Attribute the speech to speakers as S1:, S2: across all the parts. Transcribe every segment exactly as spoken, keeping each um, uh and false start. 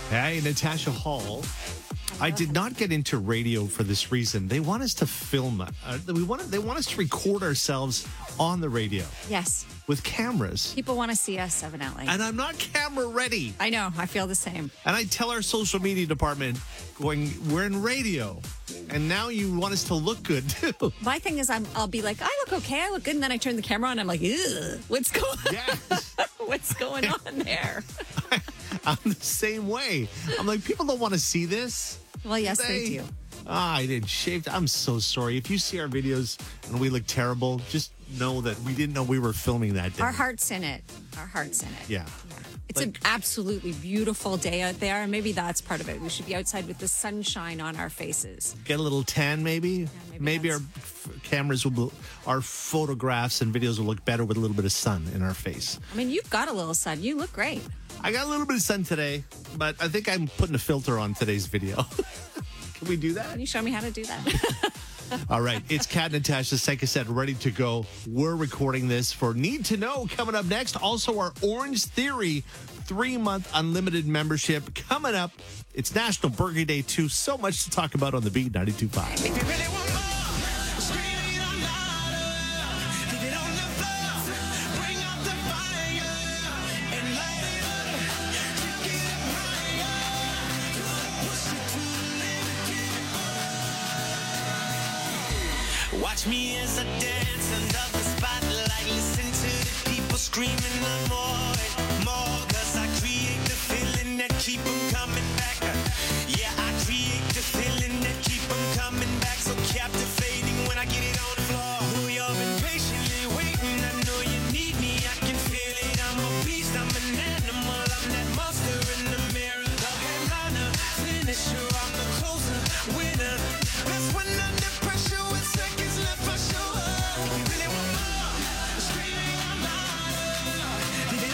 S1: Hey, Natasha Hall. I did not get into radio for this reason. They want us to film. Uh, we want they want us to record ourselves on the radio
S2: Yes.
S1: with cameras.
S2: People want to see us, evidently.
S1: And I'm not camera ready.
S2: I know. I feel the same.
S1: And I tell our social media department, going, we're in radio. And now you want us to look good, too.
S2: My thing is, I'm, I'll be like, I look okay. I look good. And then I turn the camera on. And I'm like, ugh, what's going
S1: Yes.
S2: What's going on there?
S1: I'm the same way. I'm like, people don't want to see this.
S2: Well, yes, they, do.
S1: Ah, I didn't shave. I'm so sorry. If you see our videos and we look terrible, just know that we didn't know we were filming that day.
S2: Our heart's in it. Our heart's in it.
S1: Yeah.
S2: It's
S1: Like-
S2: an absolutely beautiful day out there. And maybe that's part of it. We should be outside with the sunshine on our faces.
S1: Get a little tan, maybe.
S2: maybe
S1: maybe our
S2: that's-
S1: f- cameras will, our photographs and videos will look better with a little bit of sun in our face.
S2: I mean, you've got a little sun. You look great.
S1: I got a little bit of sun today, but I think I'm putting a filter on today's video. Can we do that?
S2: Can you show me how to do that?
S1: All right. It's Kat and Natasha, like I said, ready to go. We're recording this for Need to Know coming up next. Also, our Orange Theory three-month unlimited membership coming up. It's National Burger Day, too. So much to talk about on the Beat ninety-two point five.
S3: If you really want more, scream it out louder. Leave it on the floor. Bring out the fire and light it up. Take it up higher. Push it to the limit. Watch me as I dance under the spotlight. Listen to the people screaming the more and more. Cause I create the feeling that keep them coming back. Yeah, I create the feeling that keep them coming back. So captivating when I get it on the floor. Know you've been patiently waiting. I know you need me. I can feel it. I'm a beast. I'm an animal. I'm that monster in the mirror. The headliner, finisher. I'm the closer, winner. That's when under pressure with seconds left, I show up. If you really want more, scream it out louder. Leave it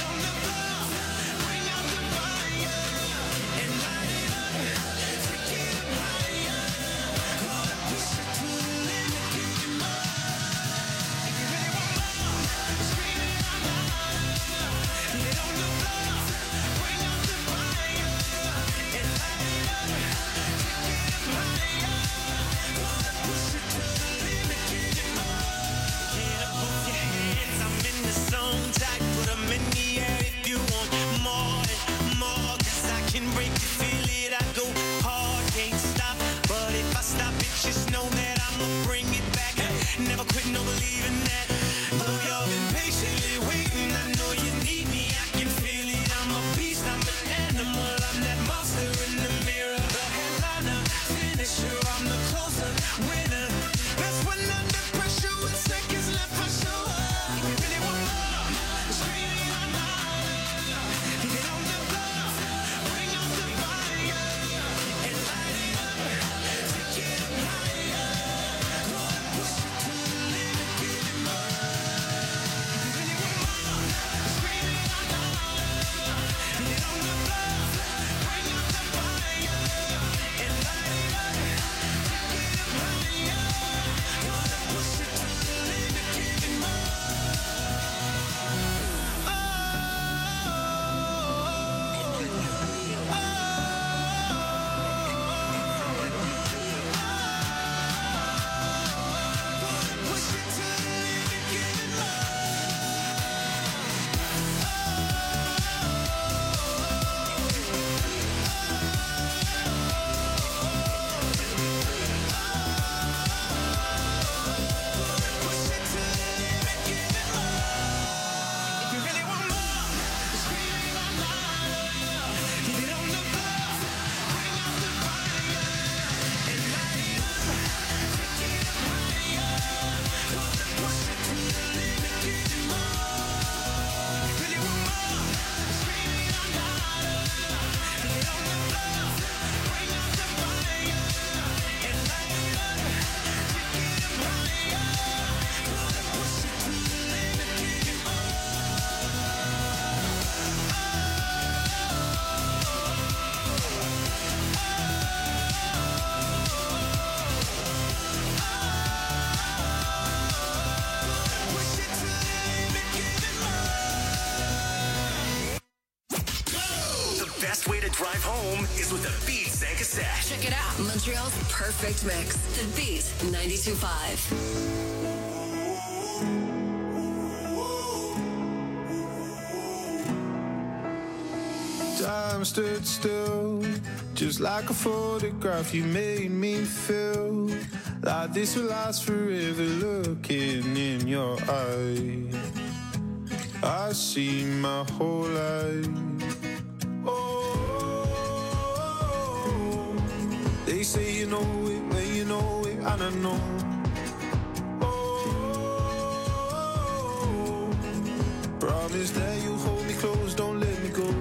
S4: drive home is with the Beat San Cassette.
S5: Check it out. Montreal's perfect mix. The Beat ninety-two point five.
S6: Time stood still, just like a photograph. You made me feel like this will last forever. Looking in your eyes, I see my whole life. Oh, they say you know it when you know it, and I know. Oh, promise that you'll hold me close, don't let me go.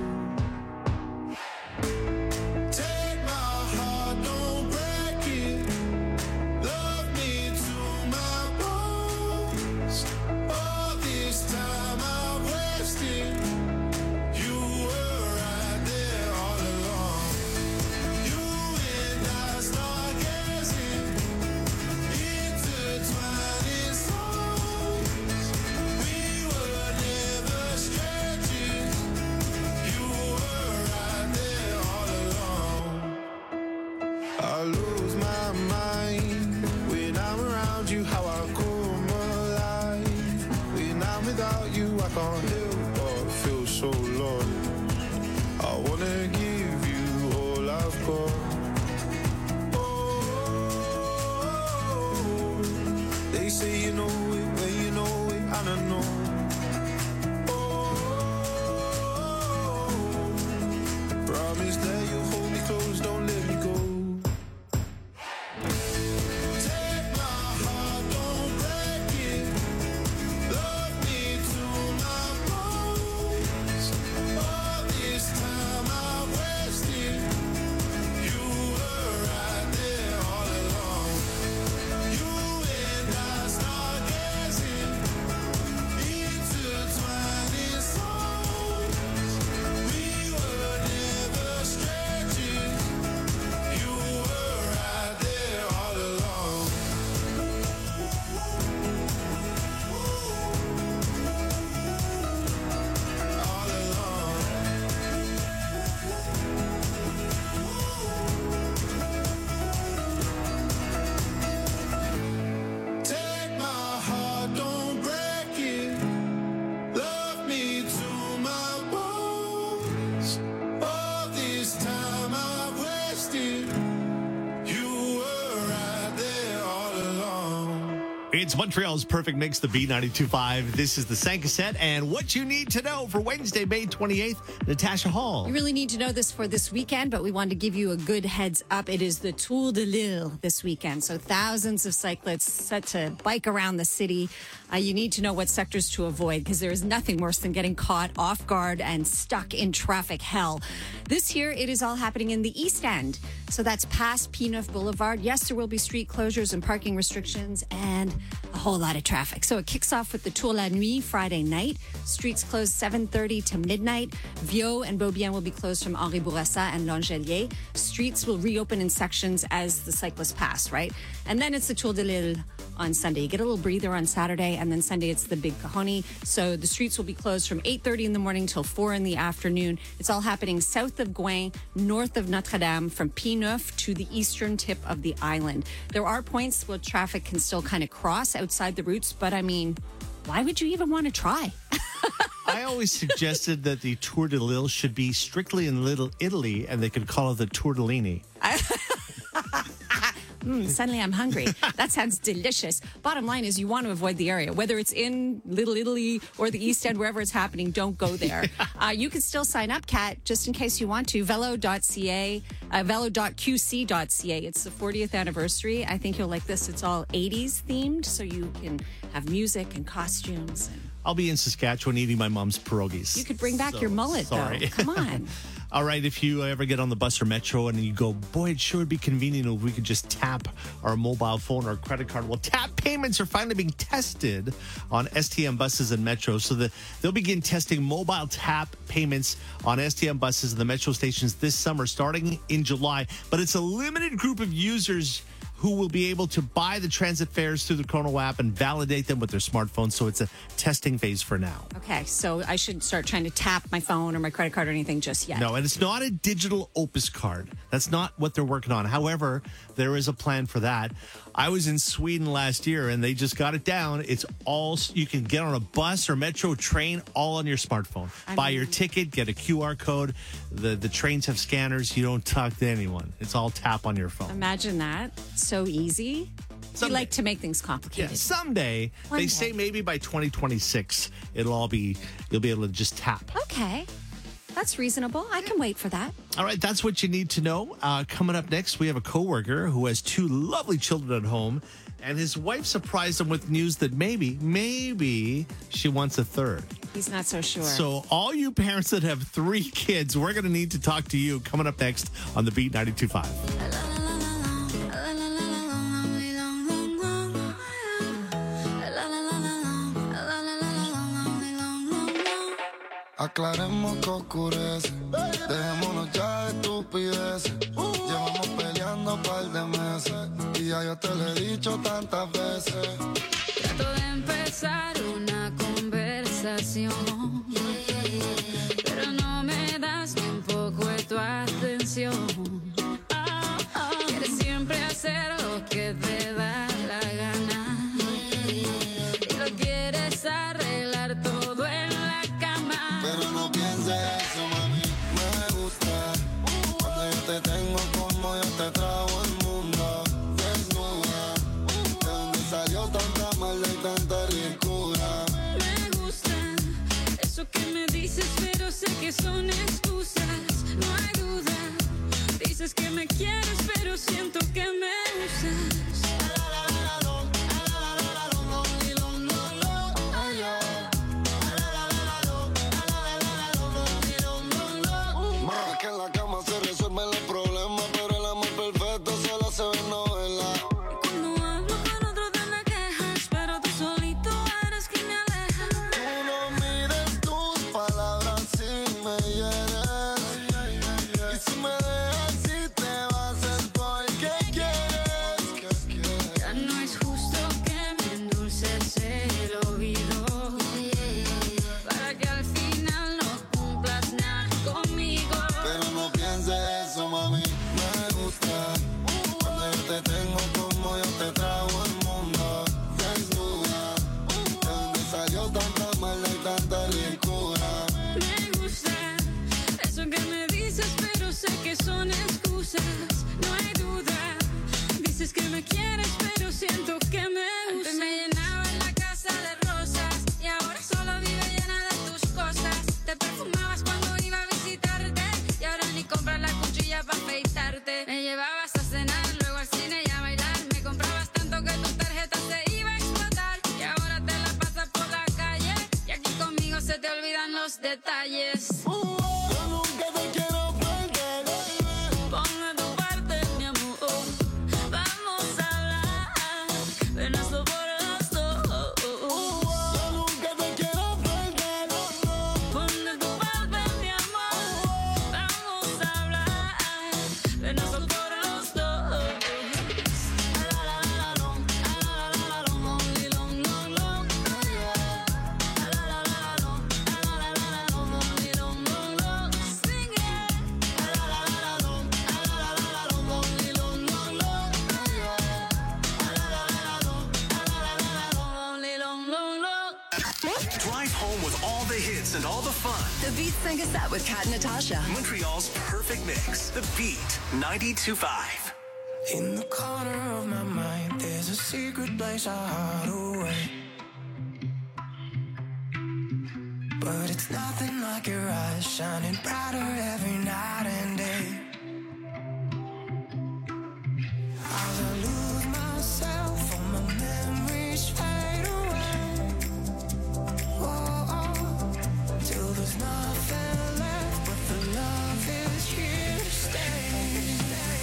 S6: I lose my mind when I'm around you, how I come alive. When I'm without you, I can't help but feel so lost. I wanna give you all I've got. Oh, they say you know it when you know it, and I know. Oh, promise that you'll hold me close, don't let me go.
S1: It's Montreal's perfect mix, the B ninety-two point five. This is the San Cassette, and what you need to know for Wednesday, May twenty-eighth, Natasha Hall.
S2: You really need to know this for this weekend, but we wanted to give you a good heads up. It is the Tour de l'Île this weekend, so thousands of cyclists set to bike around the city. Uh, you need to know what sectors to avoid because there is nothing worse than getting caught off guard and stuck in traffic hell. This year, it is all happening in the East End. So that's past P neuf Boulevard. Yes, there will be street closures and parking restrictions and a whole lot of traffic. So it kicks off with the Tour la Nuit Friday night. Streets closed seven thirty to midnight. Viau and Beaubien will be closed from Henri Bourassa and L'Angelier. Streets will reopen in sections as the cyclists pass, right? And then it's the Tour de l'Île on Sunday. You get a little breather on Saturday, and then Sunday it's the Big Kahoni. So the streets will be closed from eight thirty in the morning till four in the afternoon. It's all happening south of Gouin, north of Notre Dame, from P neuf to the eastern tip of the island. There are points where traffic can still kind of cross outside the routes, but I mean, why would you even want to try?
S1: I always suggested that the Tour de l'Île should be strictly in Little Italy, and they could call it the Tortellini.
S2: Mm, suddenly I'm hungry. That sounds delicious. Bottom line is you want to avoid the area. Whether it's in Little Italy or the East End, wherever it's happening, don't go there. Uh, you can still sign up, Kat, just in case you want to. Velo dot c a, uh, velo dot q c dot c a. It's the fortieth anniversary. I think you'll like this. It's all eighties themed, so you can have music and costumes. And
S1: I'll be in Saskatchewan eating my mom's pierogies.
S2: you could bring back
S1: So,
S2: your mullet,
S1: sorry.
S2: though. Come on.
S1: All right, if you ever get on the bus or metro and you go, boy, it sure would be convenient if we could just tap our mobile phone or credit card. Well, tap payments are finally being tested on S T M buses and metros. So the, they'll begin testing mobile tap payments on S T M buses and the metro stations this summer, starting in July. But it's a limited group of users who will be able to buy the transit fares through the Chrono app and validate them with their smartphone. So it's a testing phase for now.
S2: Okay, so I should start trying to tap my phone or my credit card or anything just yet.
S1: No, and it's not a digital Opus card. That's not what they're working on. However, there is a plan for that. I was in Sweden last year, and they just got it down. It's all, you can get on a bus or metro train all on your smartphone.
S2: I
S1: Buy
S2: mean-
S1: your ticket, get a Q R code. The, the trains have scanners. You don't talk to anyone. It's all tap on your phone.
S2: Imagine that. So easy. We
S1: Someday.
S2: like to make things
S1: Yeah,
S2: complicated.
S1: someday.
S2: One
S1: they
S2: day.
S1: say maybe by twenty twenty-six, it'll all be, you'll be able to just tap.
S2: Okay. That's reasonable. I can wait for that.
S1: All right, that's what you need to know. Uh, coming up next, we have a coworker who has two lovely children at home, and his wife surprised him with news that maybe, maybe she wants a third.
S2: He's not so sure.
S1: So all you parents that have three kids, we're going to need to talk to you coming up next on the Beat ninety-two point five.
S6: Aclaremos que oscurece, dejémonos ya de estupideces. Llevamos peleando un par de meses y ya yo te lo he dicho tantas veces.
S7: Trato de empezar una conversación, pero no me das ni un poco de tu atención. Quieres siempre hacer lo que te da la gana y lo quieres arreglar todo en la cama.
S6: Pero no pienses eso, mami, me gusta cuando yo te tengo como yo te trago el mundo. Desnuda, de dónde salió tanta maldad y tanta ricura.
S7: Me gusta eso que me dices, pero sé que son excusas, no hay duda. Dices que me quieres, pero siento que me usas.
S6: Es que en la cama se resuelven los problemas, pero el amor perfecto solo se ve en novela.
S7: Cuando hablo con otro te me quejas, pero tú solito eres quien me aleja.
S6: Tú no mires tus palabras si me hieres. Y si me dejas, si te vas es porque quieres.
S7: Ya no es justo que me endulces el oído, para que al final no cumplas nada conmigo.
S6: Pero no pienses eso, mami, me gusta cuando yo te tengo como yo te trago el mundo. Desnuda, de dónde salió tanta maldad y tanta ricura.
S7: Me gusta eso que me dices, pero sé que son excusas, no hay duda. Dices que me quieres, pero siento que me usas. Antes me llenaba en la casa de rosas y ahora solo vive llena de tus cosas. Te perfumabas cuando iba a visitarte y ahora ni compras la cuchilla para afeitarte. Me llevabas a cenar, luego al cine y a bailar. Me comprabas tanto que tu tarjeta se iba a explotar y ahora te la pasas por la calle y aquí conmigo se te olvidan los detalles.
S6: Yo nunca te quiero perder.
S7: Pon de tu parte, mi amor. Vamos a hablar. Ven, hazlo por los dos.
S6: Yo nunca te quiero perder.
S7: Pon de tu parte, mi amor. Vamos a hablar. Ven, hazlo por los dos. Sing it. Lonely, long, long, long.
S4: Drive home with all the hits and all the fun.
S5: The Beat Sync Us Up with Kat and Natasha.
S4: Montreal's perfect mix. The Beat ninety-two point five.
S8: In the corner of my mind, there's a secret place I hide away. But it's nothing like your eyes shining brighter every night and day. As I lose myself, all my memories fade away. Oh, oh, till there's nothing left, but the love is here to stay.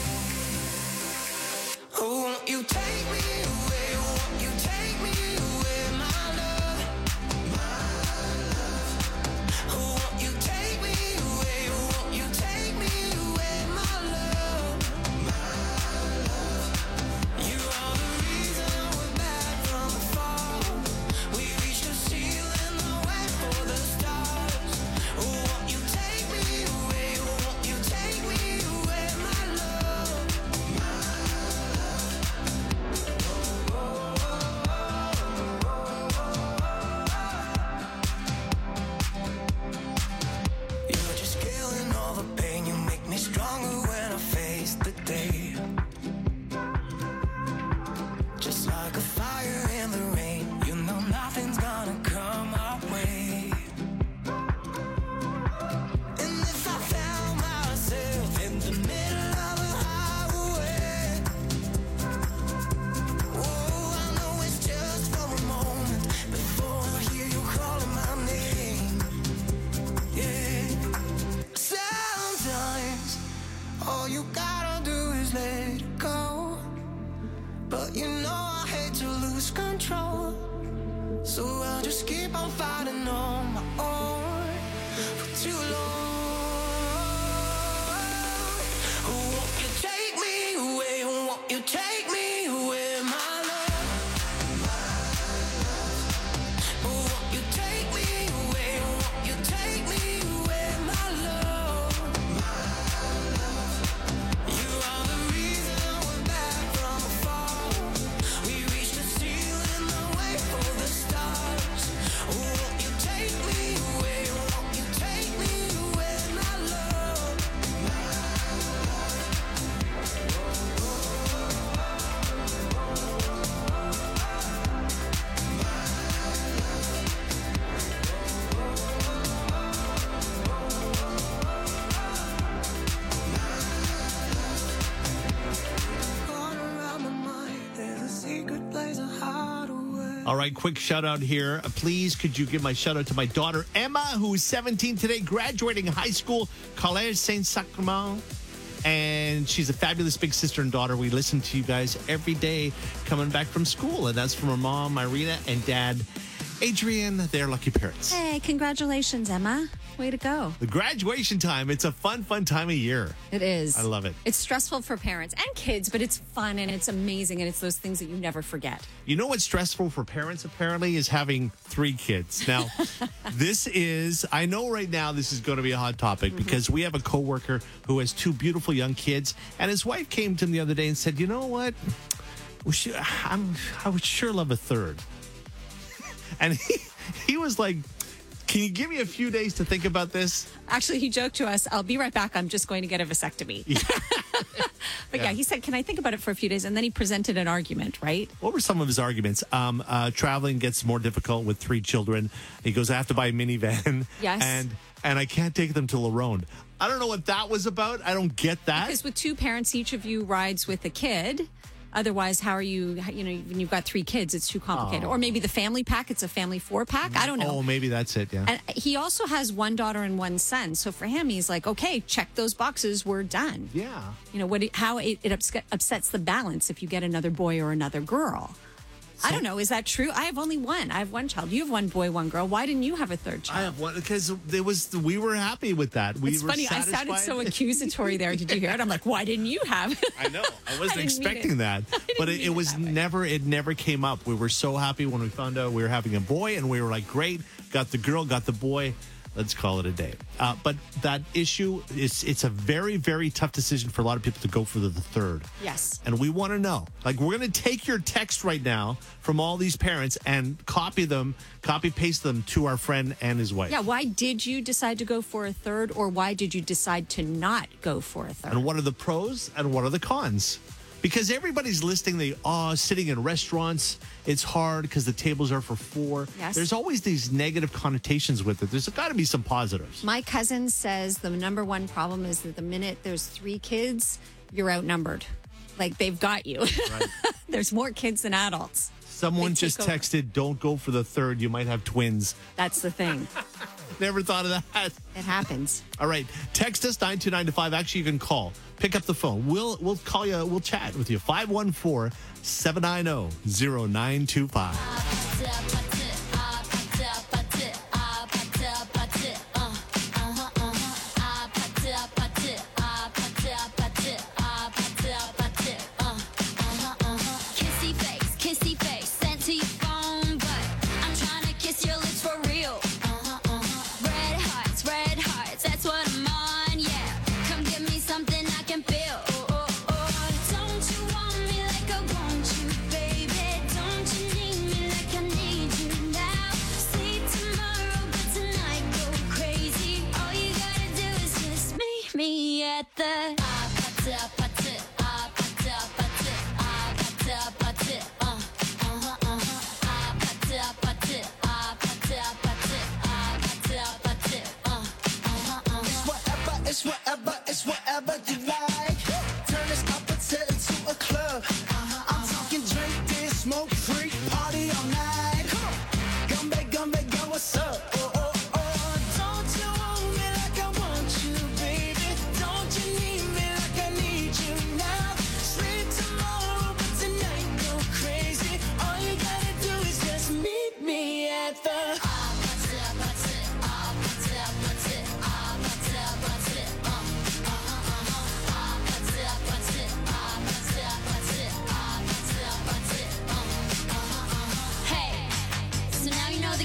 S8: Oh, won't you take me away? Won't you take me away, my love? My love. Oh, won't you take me away? Won't you take me away? keep on fighting on my own for too long. Won't you take me away? Won't you take me away, my love? Won't you take me away? Won't you take me away, my love? You are the reason we're back from afar. We reached the ceiling, the way for the stars. Won't you take me away? Won't you take me away, my love? Gone around my mind, there's a secret place I hide away.
S1: All right, quick shout out here. Uh, Please, could you give my shout out to my daughter, Emma, who is seventeen today, graduating high school, Collège Saint-Sacrement. And she's a fabulous big sister and daughter. We listen to you guys every day coming back from school. And that's from her mom, Irina, and dad, Adrian. They're lucky parents.
S2: Hey, congratulations, Emma. Way to go.
S1: The graduation time, it's a fun, fun time of year.
S2: It is.
S1: I love it.
S2: It's stressful for parents and kids, but it's fun and it's amazing. And it's those things that you never forget.
S1: You know what's stressful for parents, apparently, is having three kids. Now, this is, I know right now this is going to be a hot topic because we have a coworker who has two beautiful young kids. And his wife came to him the other day and said, you know what? We should, I'm, I would sure love a third. And he, he was like, can you give me a few days to think about this?
S2: Actually, he joked to us, I'll be right back. I'm just going to get a vasectomy. But yeah.
S1: Yeah.
S2: he said, can I think about it for a few days? And then he presented an argument, right?
S1: What were some of his arguments? Um, uh, traveling gets more difficult with three children. He goes, I have to buy a minivan.
S2: Yes.
S1: And and I can't take them to Lerone. I don't know what that was about. I don't get that.
S2: Because with two parents, each of you rides with a kid. Otherwise, how are you, you know, when you've got three kids, it's too complicated. Or maybe the family pack, it's a family four pack. I don't know.
S1: Oh, maybe that's it, yeah.
S2: And he also has one daughter and one son. So for him, he's like, okay, check those boxes. We're done.
S1: Yeah.
S2: You know, what? It, how it, it upset, upsets the balance if you get another boy or another girl. I don't know. Is that true? I have only one. I have one child. You have one boy, one girl. Why didn't you have a third child?
S1: I have one because there was we were happy with that. We
S2: It's
S1: were
S2: funny. I sounded
S1: satisfied.
S2: so accusatory there. Did you hear it? I'm like, why didn't you have?
S1: I know. I wasn't
S2: I didn't mean
S1: expecting
S2: it.
S1: that. But it,
S2: mean
S1: it
S2: it
S1: was
S2: that way.
S1: never it never came up. We were so happy when we found out we were having a boy and we were like, great, got the girl, got the boy. Let's call it a day. Uh, but that issue is it's a very, very tough decision for a lot of people to go for the, the third.
S2: Yes.
S1: And we want to know. Like, we're going to take your text right now from all these parents and copy them, copy paste them to our friend and his wife.
S2: Yeah. Why did you decide to go for a third, or why did you decide to not go for a third?
S1: And what are the pros and what are the cons? Because everybody's listing the, oh, sitting in restaurants, it's hard because the tables are for four.
S2: Yes.
S1: There's always these negative connotations with it. There's got to be some positives.
S2: My cousin says the number one problem is that the minute there's three kids, you're outnumbered. Like, they've got you.
S1: Right.
S2: There's more kids than adults.
S1: Someone
S2: They take
S1: just
S2: over.
S1: texted, don't go for the third. You might have twins.
S2: That's the thing.
S1: Never thought of that.
S2: It happens.
S1: All right. Text us nine two nine to five. Actually, you can call. Pick up the phone. We'll we'll call you. We'll chat with you. five one four, seven nine zero, zero nine two five.
S7: Kissy face, kissy face, sent to your phone, but I'm trying to kiss your lips for real. Red hearts, red hearts, that's what I'm on, yeah. Come give me something I can feel. Oh, oh, oh. Don't you want me like I want you, baby? Don't you need me like I need you?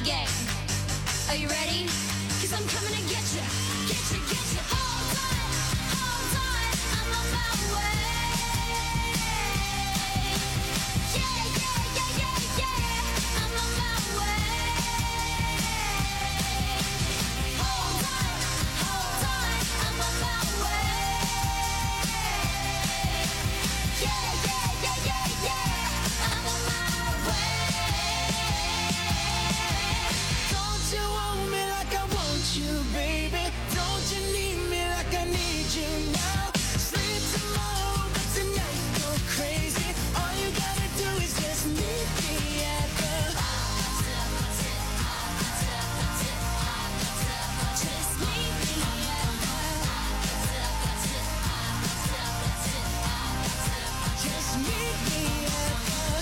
S7: game. Are you ready? Cause I'm coming to get you. Get you, get you. Hold tight, hold tight. I'm on my way. Yeah, yeah, yeah, yeah, yeah. I'm on my way. Hold tight, hold tight. I'm on my way. Yeah, yeah, yeah, yeah, yeah. I'm on my way. Don't you want me like I want you, baby? Don't you need me like I need you now? Sleep tomorrow, but tonight go crazy. All you gotta do is just meet me at the. Just meet me at the. Just meet me at the.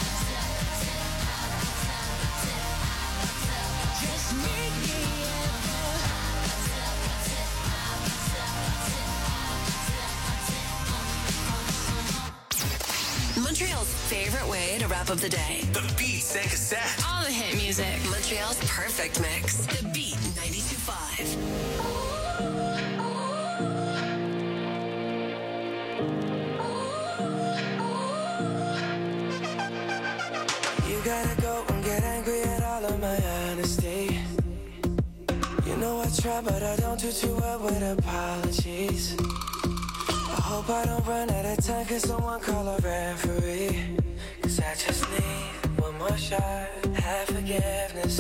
S7: Just meet me at
S5: Montreal's favorite way to wrap up the day.
S4: The Beat and Cassette.
S5: All the hit music. Montreal's perfect mix. The Beat ninety-two point five.
S8: You gotta go and get angry at all of my honesty. You know I try, but I don't do too well with apologies. I hope I don't run out of time, cause someone call a referee. Cause I just need one more shot, have forgiveness.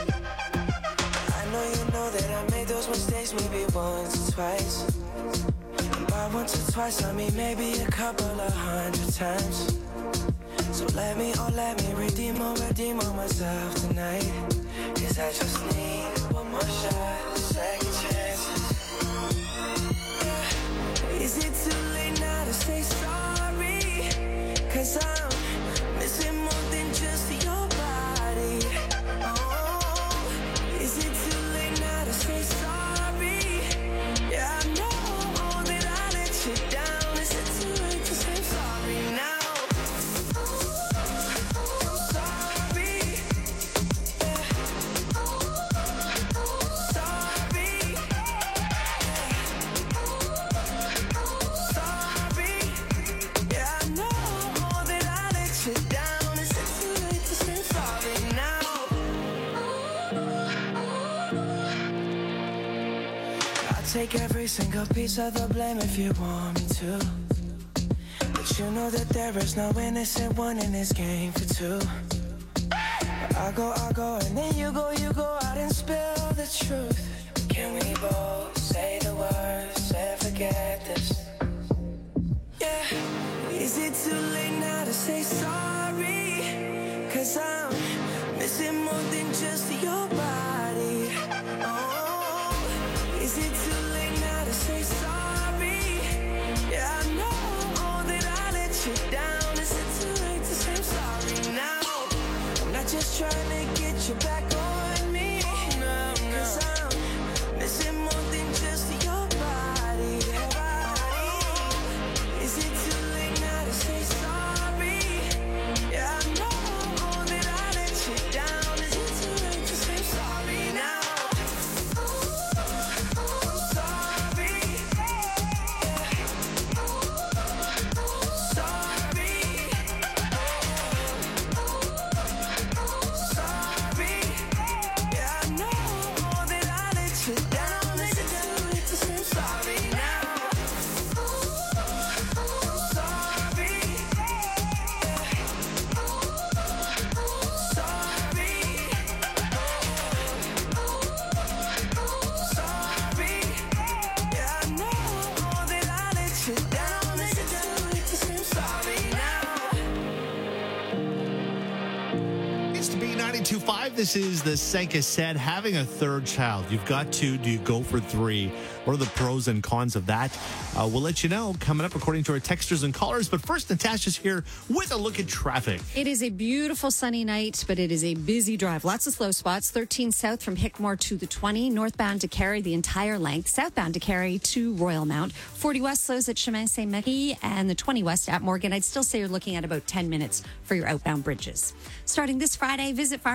S8: I know you know that I made those mistakes maybe once or twice. And by once or twice, I mean maybe a couple of hundred times. So let me, oh let me redeem or redeem on myself tonight. Cause I just need one more shot, second chances. Yeah. Is it too late now to say sorry? Cause I'm missing more than just your body. Oh, is it too late now to say sorry? Yeah, I know that I let you down. Is it too late to say sorry now? Take every single piece of the blame if you want me to. But you know that there is no innocent one in this game for two. But I go, I go, and then you go, you go out and spill the truth. Can we both say the words and forget this? Yeah. Is it too late now to say sorry? Cause I'm missing more than just your body. Oh, is it too late now to say sorry? Yeah, I know that I let you down. Is it too late to say I'm sorry now? I'm not just trying to get you back on me. No, no. Cause I'm missing more than just your body. Is it too late now to say sorry? Yeah, I know that I let you down. Is it too late to say sorry now? I'm sorry. Sorry. Sorry. Yeah, I know that I let you down. Is it too late to say sorry now? I'm sorry. Sorry. Sorry. Yeah, I know that I let you down. Is it too late to say sorry now?
S1: It's to be ninety-two point five. This is the Senka said, having a third child. You've got two. Do you go for three? What are the pros and cons of that? Uh, we'll let you know coming up according to our texters and callers. But first, Natasha's here with a look at traffic.
S2: It is a beautiful sunny night, but it is a busy drive. Lots of slow spots. thirteen south from Hickmore to the twenty. Northbound to Carey the entire length. Southbound to Carey to Royal Mount. forty west slows at Chemin Saint-Marie and the twenty west at Morgan. I'd still say you're looking at about ten minutes for your outbound bridges. Starting this Friday, Visit Farm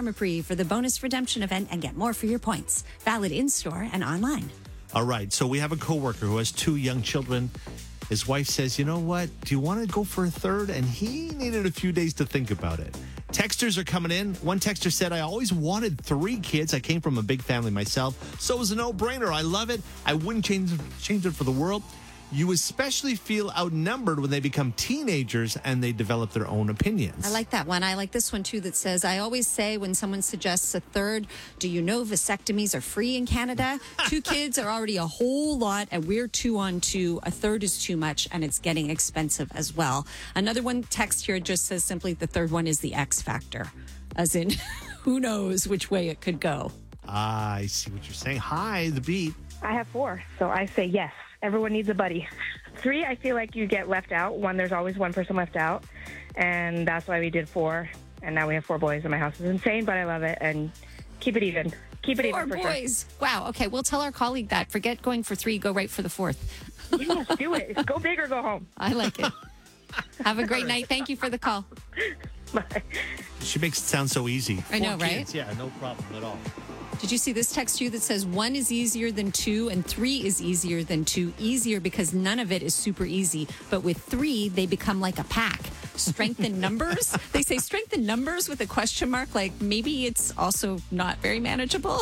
S2: Pharmaprix for the bonus redemption event and get more for your points. Valid in-store and online.
S1: All right. So we have a coworker who has two young children. His wife says, you know what? Do you want to go for a third? And he needed a few days to think about it. Texters are coming in. One texter said, I always wanted three kids. I came from a big family myself. So it was a no-brainer. I love it. I wouldn't change, change it for the world. You especially feel outnumbered when they become teenagers and they develop their own opinions.
S2: I like that one. I like this one, too, that says, I always say when someone suggests a third, do you know vasectomies are free in Canada? Two kids are already a whole lot, and we're two on two. A third is too much, and it's getting expensive as well. Another one text here just says simply the third one is the X factor, as in who knows which way it could go.
S1: Ah, I see what you're saying. Hi, The Beat.
S9: I have four, so I say yes. Everyone needs a buddy. Three, I feel like you get left out. One, there's always one person left out, and that's why we did four. And now we have four boys, and my house is insane, but I love it. And keep it even. Keep it
S2: Four
S9: even for
S2: boys. Wow. Okay, we'll tell our colleague that. Forget going for three. Go right for the fourth.
S9: sure. Yes, do it. Go big or go home.
S2: I like it. Have a great night. Thank you for the call.
S9: Bye.
S1: She makes it sound so easy.
S2: I know,
S1: Four
S2: right?
S1: kids, yeah, no problem at all.
S2: Did you see this text to you that says one is easier than two and three is easier than two? Easier because none of it is super easy. But with three, they become like a pack. Strength in numbers? They say strength in numbers with a question mark. Like maybe it's also not very manageable.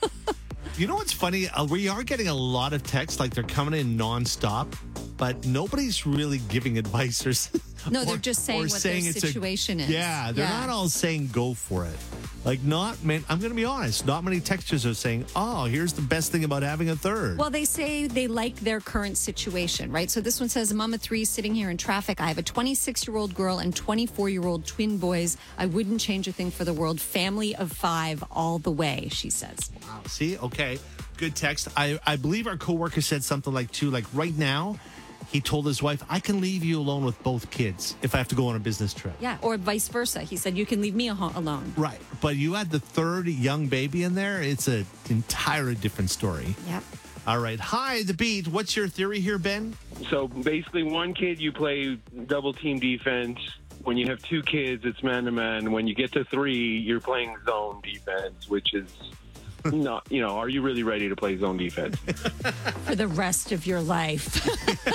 S1: You know what's funny? Uh, we are getting a lot of texts, like they're coming in nonstop, but nobody's really giving advice or
S2: No,
S1: or-
S2: they're just saying
S1: or
S2: what
S1: saying
S2: their
S1: it's a-
S2: situation is.
S1: Yeah, they're
S2: Yeah.
S1: not all saying go for it. Like not, man. I'm going to be honest. Not many texters are saying, "Oh, here's the best thing about having a third."
S2: Well, they say they like their current situation, right? So this one says, Mom of three sitting here in traffic. I have a twenty-six-year-old girl and twenty-four-year-old twin boys. I wouldn't change a thing for the world. Family of five all the way, she says.
S1: Wow. See, okay, good text. I I believe our coworker said something like too, like right now. He told his wife, I can leave you alone with both kids if I have to go on a business trip.
S2: Yeah, or vice versa. He said, you can leave me al- alone.
S1: Right. But you had the third young baby in there. It's an entirely different story.
S2: Yep.
S1: All right. Hi, The Beat. What's your theory here, Ben?
S10: So basically, one kid, you play double team defense. When you have two kids, it's man to man. When you get to three, you're playing zone defense, which is not, you know, are you really ready to play zone defense?
S2: For the rest of your life.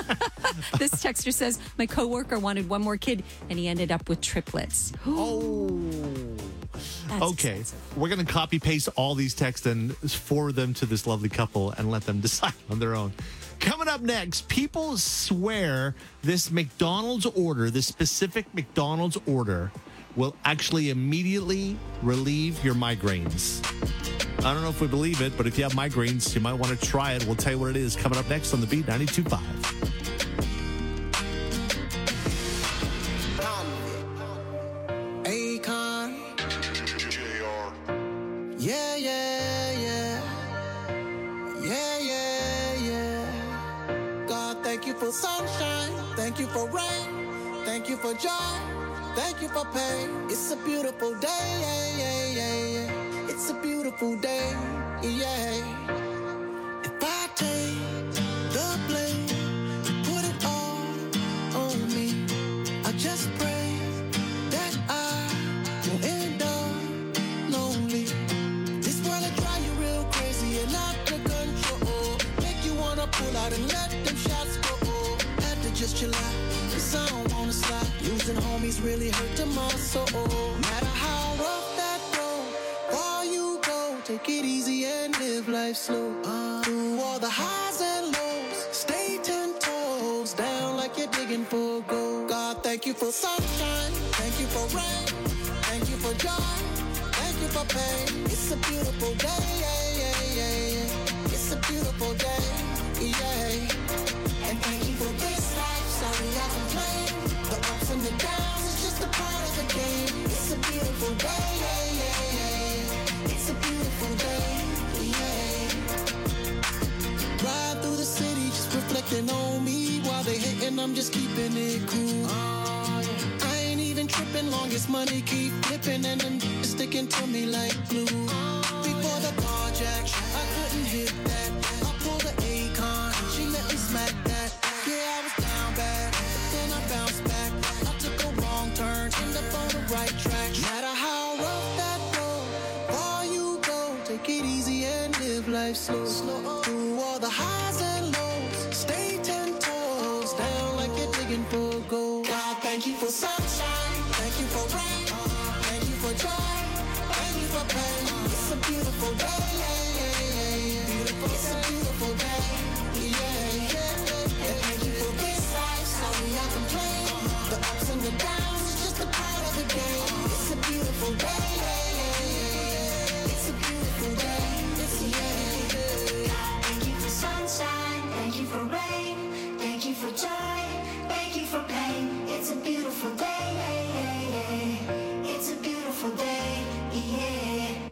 S2: This texter says, my coworker wanted one more kid and he ended up with triplets.
S1: Oh.
S2: That's
S1: Okay.
S2: expensive.
S1: We're going to copy paste all these texts and forward them to this lovely couple and let them decide on their own. Coming up next, people swear this McDonald's order, this specific McDonald's order, will actually immediately relieve your migraines. I don't know if we believe it, but if you have migraines, you might want to try it. We'll tell you what it is coming up next on the Beat ninety-two point five.
S8: Akon. Yeah, yeah, yeah. Yeah, yeah, yeah. God, thank you for sunshine. Thank you for rain. Thank you for joy. Thank you for pain. It's a beautiful day. Yeah, yeah, yeah, yeah. It's a beautiful day. Yeah. If I take the blame, you put it all on me. I just pray that I won't end up lonely. This world will drive you real crazy and out of control. Make you wanna pull out and let them shots go. Have to just chill out, cause I don't wanna stop. Losing homies really hurting my soul. No matter how rough that road, far you go, take it easy and live life slow. Uh, through all the highs and lows, stay ten toes down like you're digging for gold. God, thank you for sunshine, thank you for rain, thank you for joy, thank you for pain. It's a beautiful day, yeah, yeah, yeah, yeah. It's a beautiful day, yeah. And thank you for this life, sorry I complain. The ups and the downs is just a part of the game. It's a beautiful day, yeah, yeah, yeah. It's a beautiful day, yeah. Ride through the city, just reflecting on me. While they hating, I'm just keeping it cool. I ain't even tripping, long as money keep flipping and them sticking to me like glue. Before the carjack, I couldn't hit that. I pulled the Akon, she let me smack that. Yeah, I was down bad, but then I bounced back. I took a wrong turn, ended up on the right track. No matter how rough that road, life slow. slow. Through all the highs and lows, stay ten toes down like you're digging for gold. God, thank you for sunshine, thank you for rain, thank you for joy, thank you for pain. It's a beautiful day, beautiful. It's a beautiful day, yeah, yeah. And thank you for this life, sorry I complain. The ups and the downs, it's just a part of the game. It's a beautiful day, it's a beautiful day, it's a yeah.
S11: Thank you for sunshine, thank you for rain, thank you for joy, thank you for pain. It's a beautiful day, it's a beautiful day, yeah.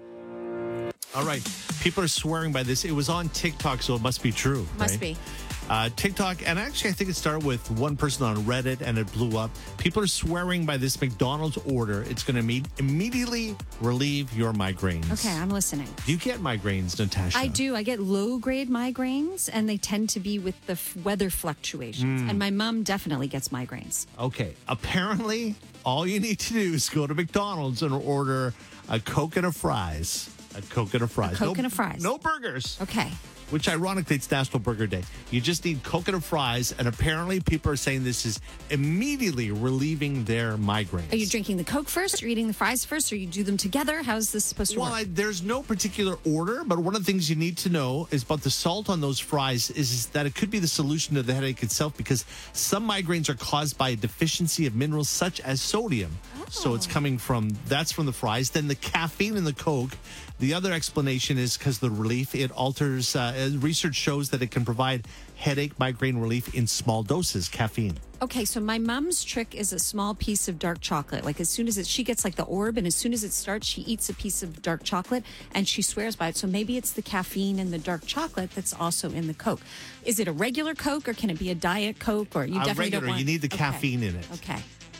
S1: All right. People are swearing by this. It was on TikTok, so it must be true.
S2: Must
S1: right?
S2: be.
S1: Uh, TikTok, and actually, I think it started with one person on Reddit, and it blew up. People are swearing by this McDonald's order. It's going to meet, immediately relieve your migraines.
S2: Okay, I'm listening.
S1: Do you get migraines, Natasha?
S2: I do. I get low grade migraines, and they tend to be with the f- weather fluctuations.
S1: Mm.
S2: And my mom definitely gets migraines.
S1: Okay. Apparently, all you need to do is go to McDonald's and order a Coke and a fries. A Coke and a fries.
S2: A Coke
S1: no,
S2: and a fries.
S1: No burgers.
S2: Okay.
S1: Which, ironically, it's National Burger Day. You just need Coke and a fries, and apparently people are saying this is immediately relieving their migraines.
S2: Are you drinking the Coke first, or eating the fries first, or you do them together? How's this supposed to
S1: Well,
S2: work?
S1: I, there's no particular order, but one of the things you need to know is about the salt on those fries is, is that it could be the solution to the headache itself, because some migraines are caused by a deficiency of minerals such as sodium. So it's coming from, that's from the fries. Then the caffeine in the Coke. The other explanation is because the relief, it alters, uh, research shows that it can provide headache, migraine relief in small doses, caffeine.
S2: Okay, so my mom's trick is a small piece of dark chocolate. Like as soon as it, she gets like the orb, and as soon as it starts, she eats a piece of dark chocolate, and she swears by it. So maybe it's the caffeine in the dark chocolate that's also in the Coke. Is it a regular Coke, or can it be a diet Coke? Or you
S1: Uh,
S2: definitely
S1: regular,
S2: don't want.
S1: you need the
S2: Okay.
S1: caffeine in it.
S2: Okay.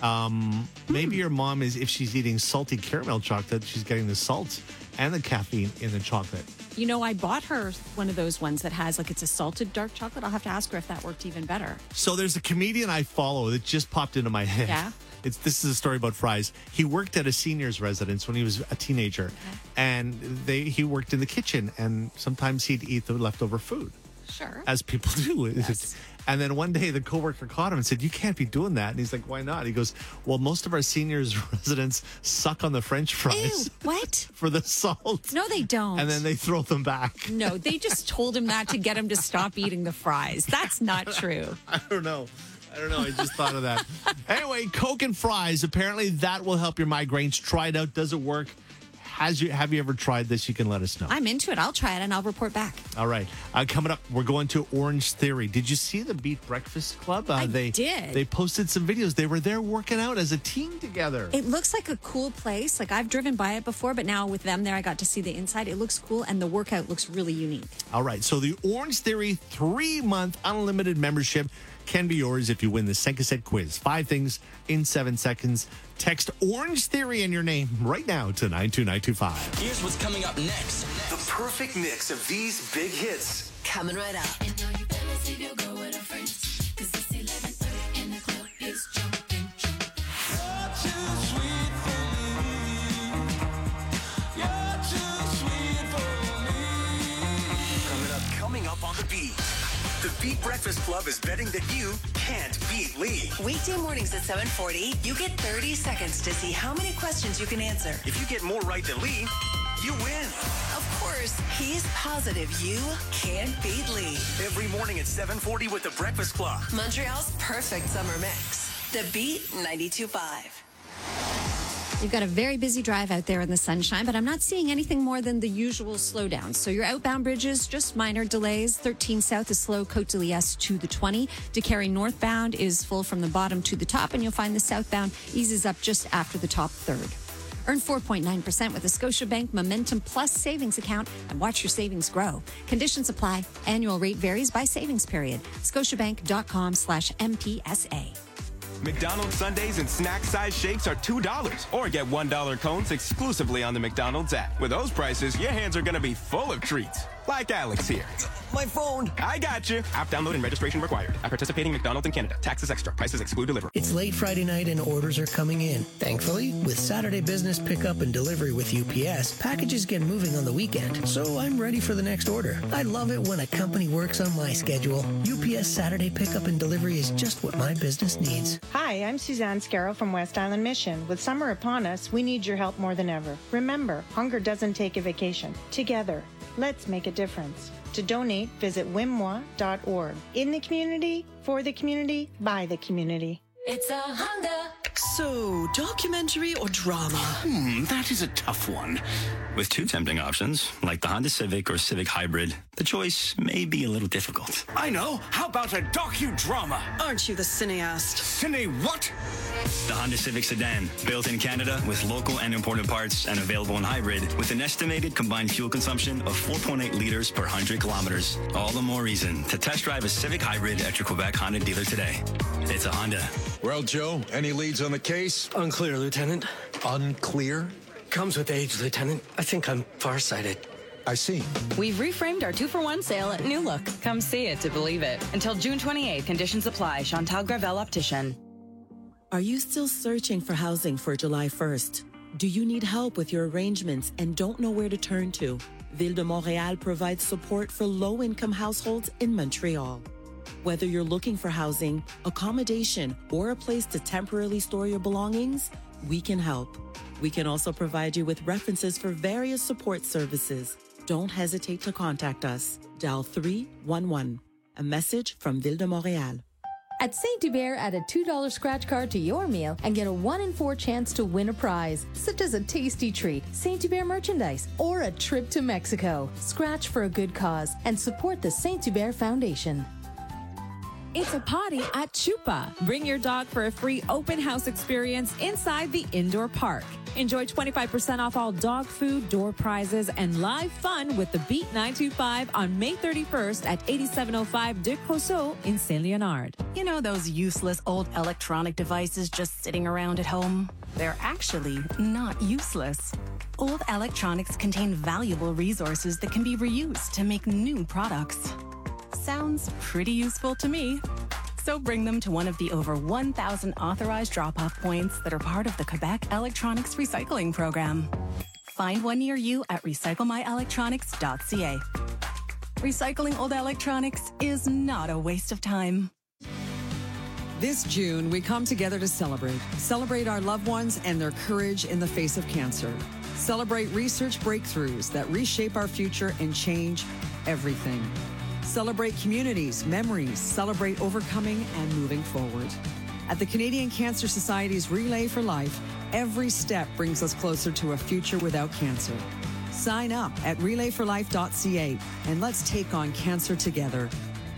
S1: Um, maybe your mom is, if she's eating salty caramel chocolate, she's getting the salt and the caffeine in the chocolate.
S2: You know, I bought her one of those ones that has like it's a salted dark chocolate. I'll have to ask her if that worked even better.
S1: So there's a comedian I follow that just popped into my head.
S2: Yeah?
S1: It's this is a story about fries. He worked at a senior's residence when he was a teenager, and they he worked in the kitchen, and sometimes he'd eat the leftover food,
S2: Sure.
S1: as people do.
S2: Yes.
S1: And then one day the coworker caught him and said, "You can't be doing that." And he's like, "Why not?" He goes, "Well, most of our seniors residents suck on the French fries
S2: Ew, what?
S1: for the salt,
S2: No, they don't.
S1: and then they throw them back."
S2: No, they just told him that to get him to stop eating the fries. That's not true.
S1: I don't know. I don't know. I just thought of that. Anyway, Coke and fries. Apparently, that will help your migraines. Try it out. Does it work? Has you have you ever tried this? You can let us know.
S2: I'm into it. I'll try it and I'll report back.
S1: All right. Uh, coming up, we're going to Orange Theory. Did you see the Beat Breakfast Club? Uh,
S2: I
S1: they,
S2: did.
S1: They posted some videos. They were there working out as a team together.
S2: It looks like a cool place. Like I've driven by it before, but now with them there, I got to see the inside. It looks cool and the workout looks really unique.
S1: All right. So the Orange Theory three-month unlimited membership can be yours if you win the Senkaset quiz. Five things in seven seconds. Text Orange Theory in your name right now to nine two nine two five.
S4: Here's what's coming up next. The perfect mix of these big hits.
S5: Coming right up.
S11: And now you better save your girl with her friends, 'cause it's eleven thirty and the club is jumping, jumping.
S8: You're too sweet for me. You're too sweet for me.
S4: Coming up, coming up on the beat. The Beat Breakfast Club is betting that you can't beat Lee.
S5: Weekday mornings at seven forty, you get thirty seconds to see how many questions you can answer.
S4: If you get more right than Lee, you win.
S5: Of course, he's positive you can't beat Lee.
S4: Every morning at seven forty with the Breakfast Club.
S5: Montreal's perfect summer mix. The Beat ninety-two point five.
S2: You've got a very busy drive out there in the sunshine, but I'm not seeing anything more than the usual slowdowns. So your outbound bridges, just minor delays. thirteen South is slow, Côte de Liesse to the twenty. DeCarry northbound is full from the bottom to the top, and you'll find the southbound eases up just after the top third. Earn four point nine percent with a Scotiabank Momentum Plus savings account and watch your savings grow. Conditions apply. Annual rate varies by savings period. Scotiabank.com slash MPSA.
S12: McDonald's Sundays and snack size shakes are two dollars. Or get one dollar cones exclusively on the McDonald's app. With those prices, your hands are going to be full of treats. Like Alex here.
S13: My phone.
S12: I got you. App download and registration required. At participating McDonald's in Canada. Taxes extra. Prices exclude delivery.
S14: It's late Friday night and orders are coming in. Thankfully, with Saturday business pickup and delivery with U P S, packages get moving on the weekend, so I'm ready for the next order. I love it when a company works on my schedule. U P S Saturday pickup and delivery is just what my business needs.
S15: Hi, I'm Suzanne Scarrow from West Island Mission. With summer upon us, we need your help more than ever. Remember, hunger doesn't take a vacation. Together, let's make a difference. To donate, visit win moi dot org. In the community, for the community, by the community.
S5: It's a Honda.
S16: So, documentary or drama?
S17: Hmm, that is a tough one. With two tempting options, like the Honda Civic or Civic Hybrid, the choice may be a little difficult.
S4: I know. How about a docudrama?
S16: Aren't you the cineast?
S4: Cine what?
S17: The Honda Civic Sedan, built in Canada with local and imported parts and available in hybrid, with an estimated combined fuel consumption of four point eight liters per one hundred kilometers. All the more reason to test drive a Civic Hybrid at your Quebec Honda dealer today. It's a Honda.
S18: Well, Joe, any leads on the case?
S13: Unclear, Lieutenant.
S18: Unclear?
S13: Comes with age, Lieutenant. I think I'm farsighted.
S18: I see.
S19: We've reframed our two for one sale at New Look. Come see it to believe it. Until June twenty-eighth, conditions apply. Chantal Gravel Optician.
S20: Are you still searching for housing for July first? Do you need help with your arrangements and don't know where to turn to? Ville de Montréal provides support for low-income households in Montreal. Whether you're looking for housing, accommodation, or a place to temporarily store your belongings, we can help. We can also provide you with references for various support services. Don't hesitate to contact us. Dial three one one. A message from Ville de Montréal.
S21: At Saint Hubert, add a two dollar scratch card to your meal and get a one in four chance to win a prize, such as a tasty treat, Saint Hubert merchandise, or a trip to Mexico. Scratch for a good cause and support the Saint Hubert Foundation.
S22: It's a party at Chupa. Bring your dog for a free open house experience inside the indoor park. Enjoy twenty-five percent off all dog food, door prizes, and live fun with the Beat nine two five on May thirty-first at eighty-seven oh five de Crosso in Saint Leonard.
S23: You know those useless old electronic devices just sitting around at home? They're actually not useless. Old electronics contain valuable resources that can be reused to make new products. Sounds pretty useful to me. So bring them to one of the over one thousand authorized drop-off points that are part of the Quebec Electronics Recycling Program. Find one near you at recycle my electronics dot c a. Recycling old electronics is not a waste of time.
S24: This June, we come together to celebrate. Celebrate our loved ones and their courage in the face of cancer. Celebrate research breakthroughs that reshape our future and change everything. Celebrate communities, memories, celebrate overcoming and moving forward. At the Canadian Cancer Society's Relay for Life, every step brings us closer to a future without cancer. Sign up at relay for life dot c a and let's take on cancer together.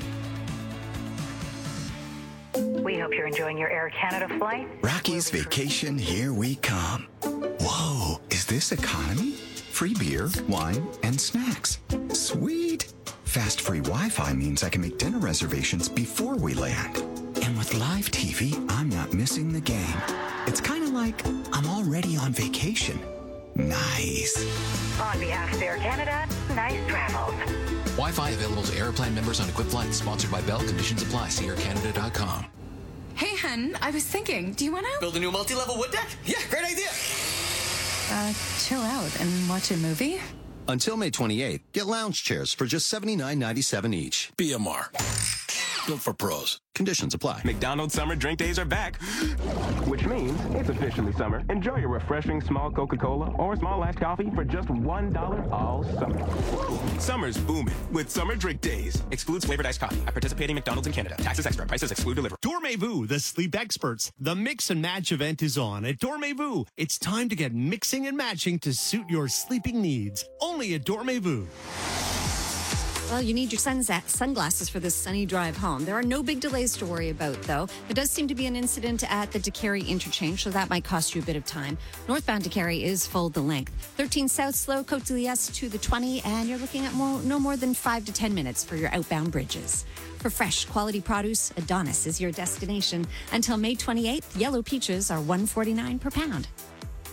S25: We hope you're enjoying your Air Canada flight.
S26: Rocky's Vacation, here we come. Whoa, is this economy? Free beer, wine, and snacks. Sweet. Fast free Wi-Fi means I can make dinner reservations before we land. And with live T V, I'm not missing the game. It's kind of like I'm already on vacation. Nice.
S25: On behalf of Air Canada, nice travels.
S27: Wi-Fi available to Airplan members on equipped flights. Sponsored by Bell. Conditions apply. See air canada dot com.
S28: Hey, hun, I was thinking, do you want to...
S13: Build a new multi-level wood deck? Yeah, great idea.
S28: Uh, chill out and watch a movie?
S29: Until May twenty-eighth, get lounge chairs for just seventy-nine ninety-seven each.
S30: B M R. Built for pros.
S29: Conditions apply.
S12: McDonald's summer drink days are back, which means it's officially summer. Enjoy your refreshing small Coca-Cola or small iced coffee for just one dollar all summer. Summer's booming with summer drink days. Excludes flavored iced coffee at participating McDonald's in Canada. Taxes extra. Prices exclude delivery.
S1: Dormez-vous, the sleep experts. The Mix and Match event is on at Dormez-vous. It's time to get mixing and matching to suit your sleeping needs. Only at Dormez-vous.
S2: Well, you need your suns- sunglasses for this sunny drive home. There are no big delays to worry about, though. There does seem to be an incident at the DeCarey interchange, so that might cost you a bit of time. Northbound DeCarey is full the length. thirteen South slow, Côte de Liesse to the twenty, and you're looking at more, no more than five to ten minutes for your outbound bridges. For fresh, quality produce, Adonis is your destination. Until May twenty-eighth, yellow peaches are one forty-nine per pound.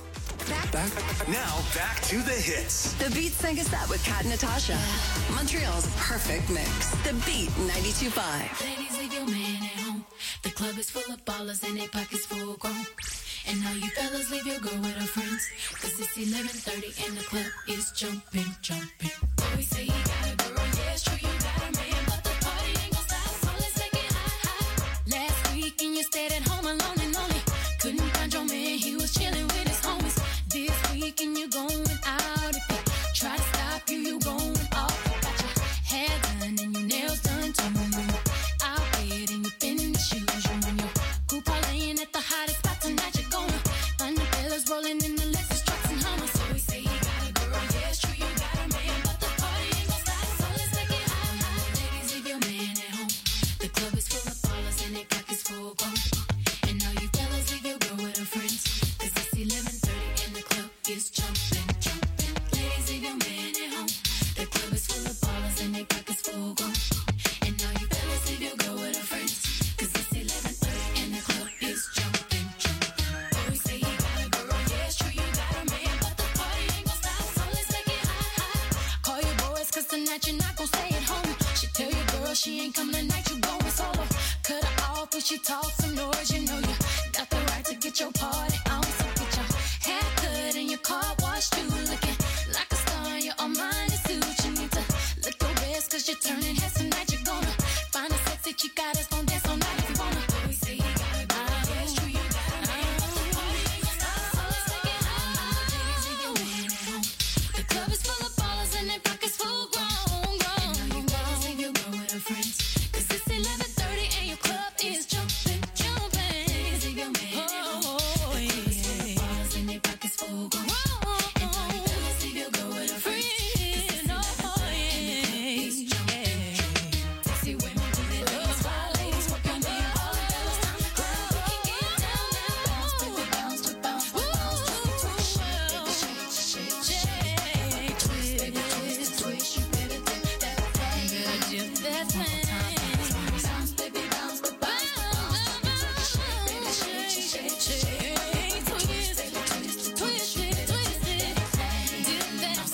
S4: Back. Now, back to the hits.
S3: The Beat Sang a Set with Kat and Natasha. Montreal's perfect mix. The Beat ninety-two point five.
S5: Ladies, leave your man at home. The club is full of ballers and their pockets full grown. And now you fellas leave your girl with her friends. Cause it's eleven thirty and the club is jumping, jumping. Boys say you got a girl, yeah, it's true, you got a man. But the party ain't gon' stop, so let's take it high, high. Last week and you stayed at home alone and lonely. Couldn't find your man, he was chilling with his homies. This week and you going out. If they try to stop you, you going off. Got your hair done and your nails done too. Out bed and you in the shoes. You and your coupe laying at the hottest spot tonight. You're gonna find the fellas rolling in the Lexus trucks and Hummers. So we say you got a girl, yeah, it's true, you got a man. But the party ain't gon' stop, so let's take it high, high. Ladies, leave your man at home. The club is full of ballers and their pockets full grown. And now you fellas leave your girl with her friends. Cause it's eleven thirty and the club is jumping, jumping. Ladies, leave your man at home. The club is full of ballers and their pockets full grown. And now you fellas leave your girl with her friends. Cause it's eleven thirty and the club is jumping, jumping. Boys say you got a girl, yeah, it's true, you got a man. But the party ain't gon' stop, so let's make it high, high. Call your boys cause tonight you're not gon' stay at home. She tell your girl she ain't coming tonight, you going solo. Cut her off when she talks some noise, you know you got the right to get your party on. So get your hair cut and your car washed too. Looking like a star in your Armani suit. You need to look your best cause you're turning heads tonight. You're gonna find a sexy chica that's gonna dance all night if you wanna. We say you got a girl, yeah, it's true, you got a man. But the party ain't gon' stop, so let's take it high. Ladies, leave your man at home. The club is full of ballers and their pockets full grown, grown. And now you fellas leave your girl with her friends. Cause it's eleven thirty and your club is jumping, jumping. Ladies, leave your man at home. The club is full of ballers and their pockets full grown. And now you fellas leave your girl with her friends. Cause it's eleven thirty and the club is jumping. Sexy women do their things while ladies work on their all the fellas time to grab. We can get down now. Bounce, baby, bounce, to bounce, to bounce, to twist, baby, shake, shake, shake, twist, baby, twist, twist. You better dip that thing, you better dip that thing. Bounce, baby, bounce, to bounce, to bounce, to shake, baby, shake, shake, shake, twist, baby, twist, twist, twist, twist, dip that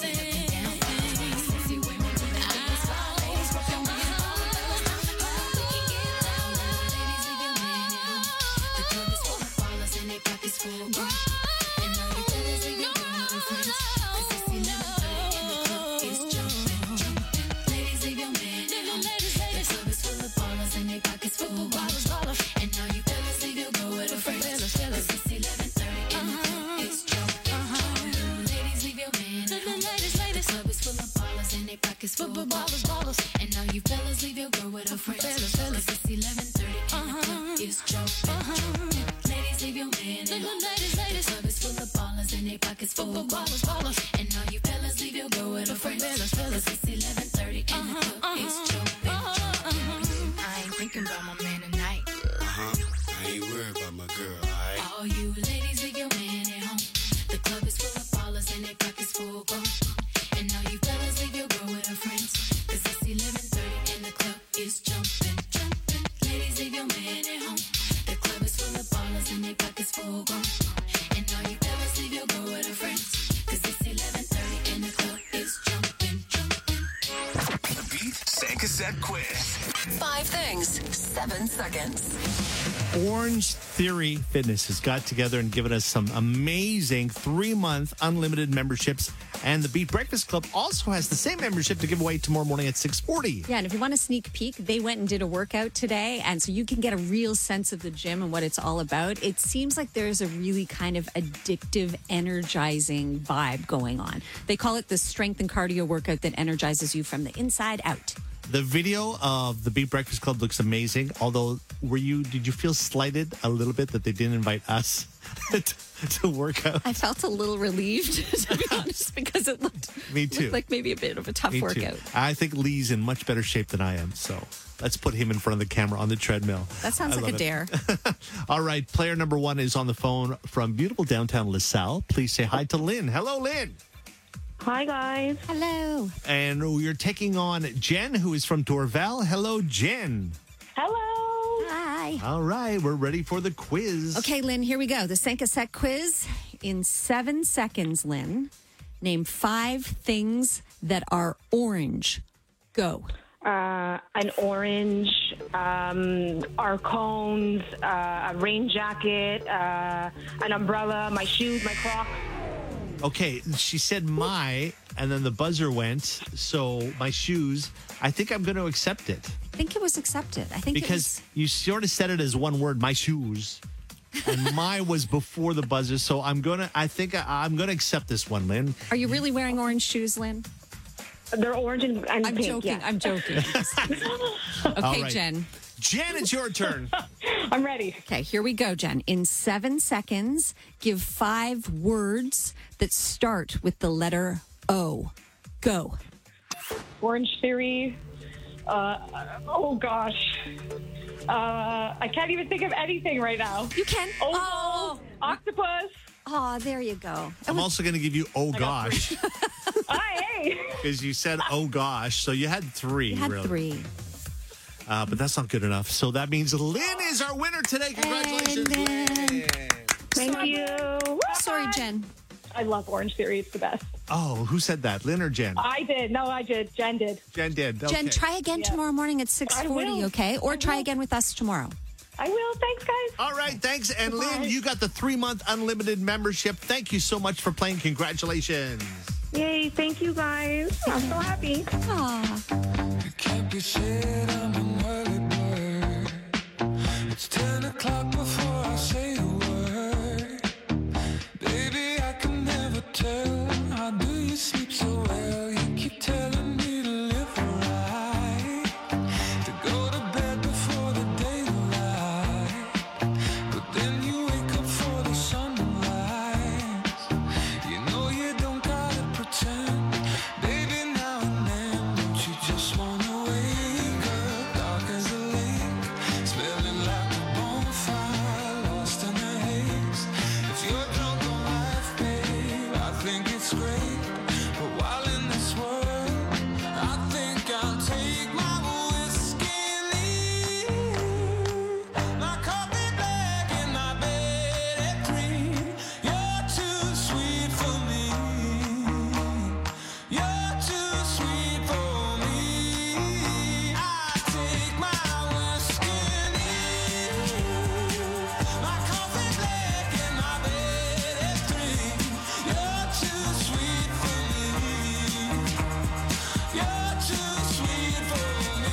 S5: thing. Sexy women do their things while ladies work on their all the fellas time to grab. We can get down now. Ladies, leave your man at home. The club is full of ballers and their pockets full grown. And now you fellas leave your girl with her friends. Cause it's eleven thirty and the club is jumping, jumping. Ladies, leave your man at home. The club is full of ballers and their pockets full of ballers, ballers. And now you fellas leave your girl with her friends. Cause it's eleven thirty and the club is jumping, jumping. Ladies, leave your man at home. The club is full of ballers and their pockets full of ballers, ballers. And now you fellas leave your girl with her friends. Cause it's eleven thirty and the club is jumping, jumping. Ladies, leave your man at home. The club is full of ballers and their pockets full of ballers, ballers. And now you fellas leave your girl with her friends. Cause it's eleven thirty and the club is jumping, jumping. I ain't thinking about my man tonight.
S6: Uh-huh. I ain't worried about my girl, alright?
S5: All you ladies, leave your man at home. The club is full of ballers and their pockets full grown. And now you fellas leave your girl with her friends. Cause it's eleven thirty and the club is jumping, jumping. Ladies, leave your man at home. The club is full of ballers and their pockets full grown. And now you fellas leave your girl with her friends. Cause it's eleven thirty and the club is jumping, jumping.
S4: The Beat Sang a Set quiz.
S3: Five things, seven seconds.
S1: Orange Theory Fitness has got together and given us some amazing three-month unlimited memberships. And the Beat Breakfast Club also has the same membership to give away tomorrow morning at six forty.
S2: Yeah, and if you want a sneak peek, they went and did a workout today, and so you can get a real sense of the gym and what it's all about. It seems like there's a really kind of addictive, energizing vibe going on. They call it the strength and cardio workout that energizes you from the inside out.
S1: The video of the Beat Breakfast Club looks amazing. Although, were you did you feel slighted a little bit that they didn't invite us to, to work out?
S2: I felt a little relieved, to be honest, because it looked,
S1: Me too.
S2: looked like maybe a bit of a tough
S1: Me too.
S2: workout.
S1: I think Lee's in much better shape than I am, so let's put him in front of the camera on the treadmill.
S2: That sounds
S1: I
S2: like a
S1: love
S2: dare.
S1: it. All right, player number one is on the phone from beautiful downtown LaSalle. Please say hi to Lynn. Hello, Lynn.
S7: Hi, guys.
S2: Hello.
S1: And we're taking on Jen, who is from Dorval. Hello, Jen.
S7: Hello.
S2: Hi.
S1: All right, we're ready for the quiz.
S2: Okay, Lynn, here we go. The Sanka Set quiz. In seven seconds, Lynn, name five things that are orange. Go.
S7: Uh, an orange, um, our cones, uh, a rain jacket, uh, an umbrella, my shoes, my Crocs.
S1: Okay, she said my, and then the buzzer went. So my shoes, I think I'm going to accept it.
S2: I think it was accepted. I think
S1: Because
S2: it was...
S1: you sort of said it as one word, my shoes. And my was before the buzzer. So I'm going to, I think I, I'm going to accept this one, Lynn.
S2: Are you really wearing orange shoes, Lynn?
S7: They're orange and, and
S2: I'm
S7: pink.
S2: joking.
S7: Yeah.
S2: I'm joking. Okay,
S1: All right.
S2: Jen.
S1: Jen, it's your turn.
S7: I'm ready.
S2: Okay, here we go, Jen. In seven seconds, give five words that start with the letter O. Go.
S7: Orange Theory. Uh, oh, gosh. Uh, I can't even think of anything right now.
S2: You can.
S7: Oh,
S2: Oh.
S7: octopus.
S2: Oh, there you go.
S1: I'm also going to give you oh gosh.
S7: Hi, hey.
S1: Because you said oh gosh. So you had three,
S2: You had
S1: really.
S2: three.
S1: Uh, but that's not good enough. So that means Lynn is our winner today. Congratulations, Lynn.
S7: Thank you.
S2: Sorry, Jen.
S7: I love Orange Theory. It's the best.
S1: Oh, who said that? Lynn or Jen?
S7: I did. No, I did. Jen did.
S1: Jen did. Okay.
S2: Jen, try again tomorrow morning at six forty,
S7: I will.
S2: okay? Or
S7: I
S2: try
S7: will.
S2: again with us tomorrow.
S7: I will. Thanks, guys.
S1: All right, thanks. And Lynn,
S7: Bye.
S1: you got the three-month unlimited membership. Thank you so much for playing. Congratulations.
S7: Yay. Thank you, guys. I'm so happy.
S2: Aw.
S8: Can't be said I'm an early bird. It's ten o'clock before I say a word. Baby, I can never tell. How do you sleep so well? You keep telling me to live right, to go to bed before the daylight. But then you wake up for the sunrise. You know you don't gotta pretend. Baby, now and then, don't you just wanna wake up dark as a lake, smelling like a bonfire, lost in the haze. If you're drunk on life, babe, I think it's great. But while in this world, I think I'll take my whiskey and leave. My coffee black and my bed at three. You're too sweet for me. You're too sweet for me. I take my whiskey and leave. My coffee black and my bed at three. You're too sweet for me. You're too sweet for me.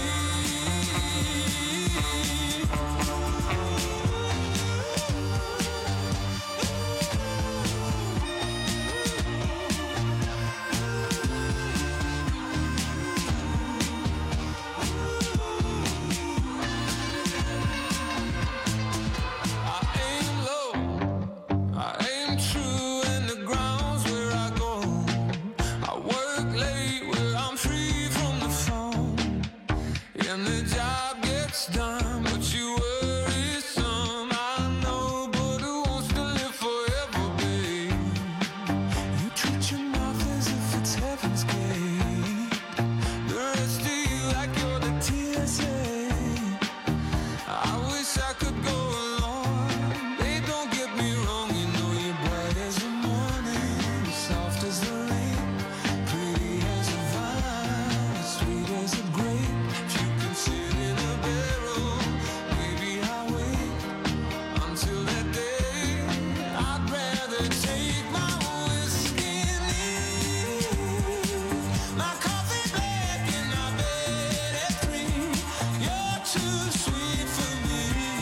S8: I aim low, I aim true, and the ground's where I go. I work late where I'm free from the phone, and the job gets done, but you worry some. I know, but who wants to live forever, babe? You treat your mouth as if it's heaven's gate. The rest of you like you're the T S A. I wish I could go along. Babe, don't get me wrong. You know you're bright as the morning, soft as the rain, pretty as a vine, sweet as a grape. If you can sit in a barrel, maybe I'll wait until that day. I'd rather take my whiskey and leave. My coffee black and my bed at three. You're too sweet for me.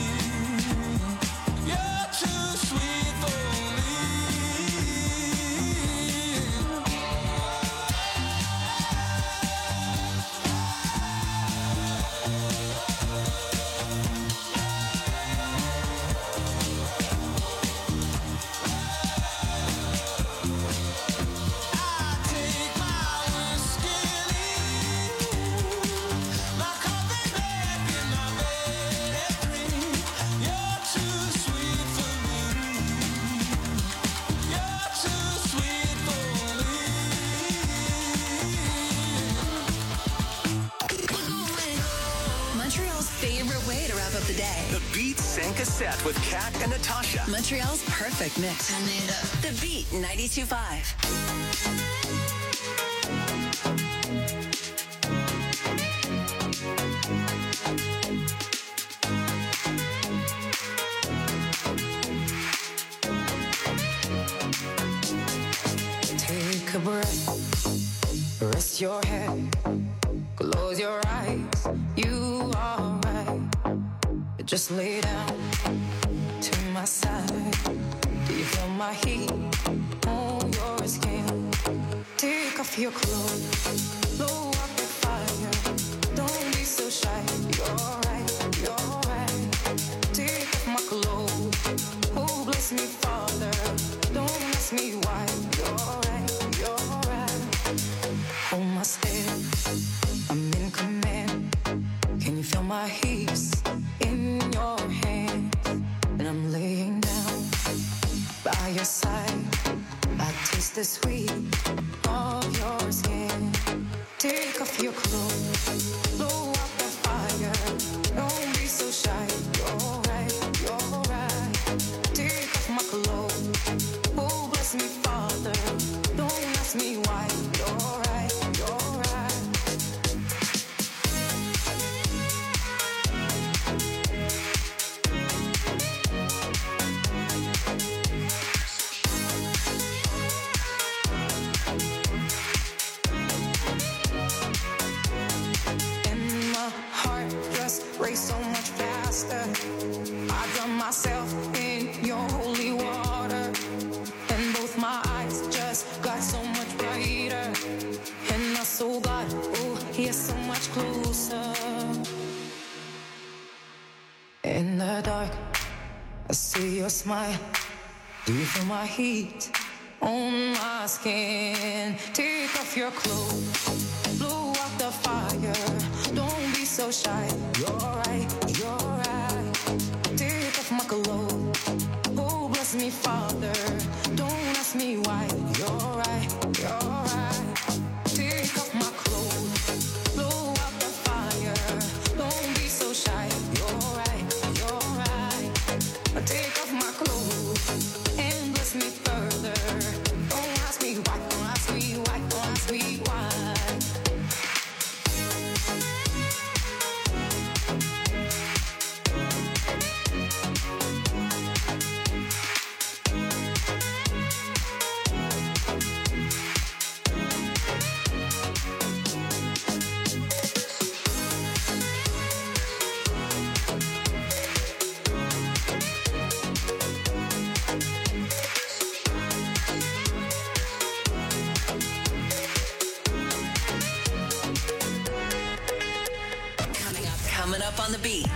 S8: You're too sweet for me. I take my whiskey and leave. My coffee black and my bed at three. You're too sweet for me. You're too sweet for
S3: Montreal's favorite way to wrap up the day.
S4: The Beat Sanka Set with Kat and Natasha.
S3: Montreal's perfect mix. The Beat ninety-two point five.
S9: Take a breath, rest your head, close your eyes, you are right. Just lay down to my side. Do you feel my heat on your skin? Take off your clothes, blow up the fire. Don't be so shy, you're right, you're right. Take off my clothes, oh bless me, Father. Don't ask me why, you're right, you're right. Hold my step, I'm in command. Can you feel my heat in your hands? And I'm laying down by your side. I taste the sweet of your skin. Take off your clothes, blow up the fire. Don't be so shy, you're right, you're right. Take off my clothes, oh bless me, Father. Don't ask me why, you're right, you're right. And my heart just raced so much faster. I drown myself in your holy water, and both my eyes just got so much brighter. And I saw God, oh, he's so much closer. In the dark, I see your smile. Do you feel my heat on my skin? Take off your clothes, blow out the fire. Don't be so shy, you're right, you're right. Take off my clothes, oh bless me, Father. Don't ask me why, you're right, you're right. Take off my clothes, blow out the fire. Don't be so shy, you're right, you're right. Take off my clothes and bless me further. Don't ask me why, don't ask me why, don't ask me why.
S3: Coming up on The Beat.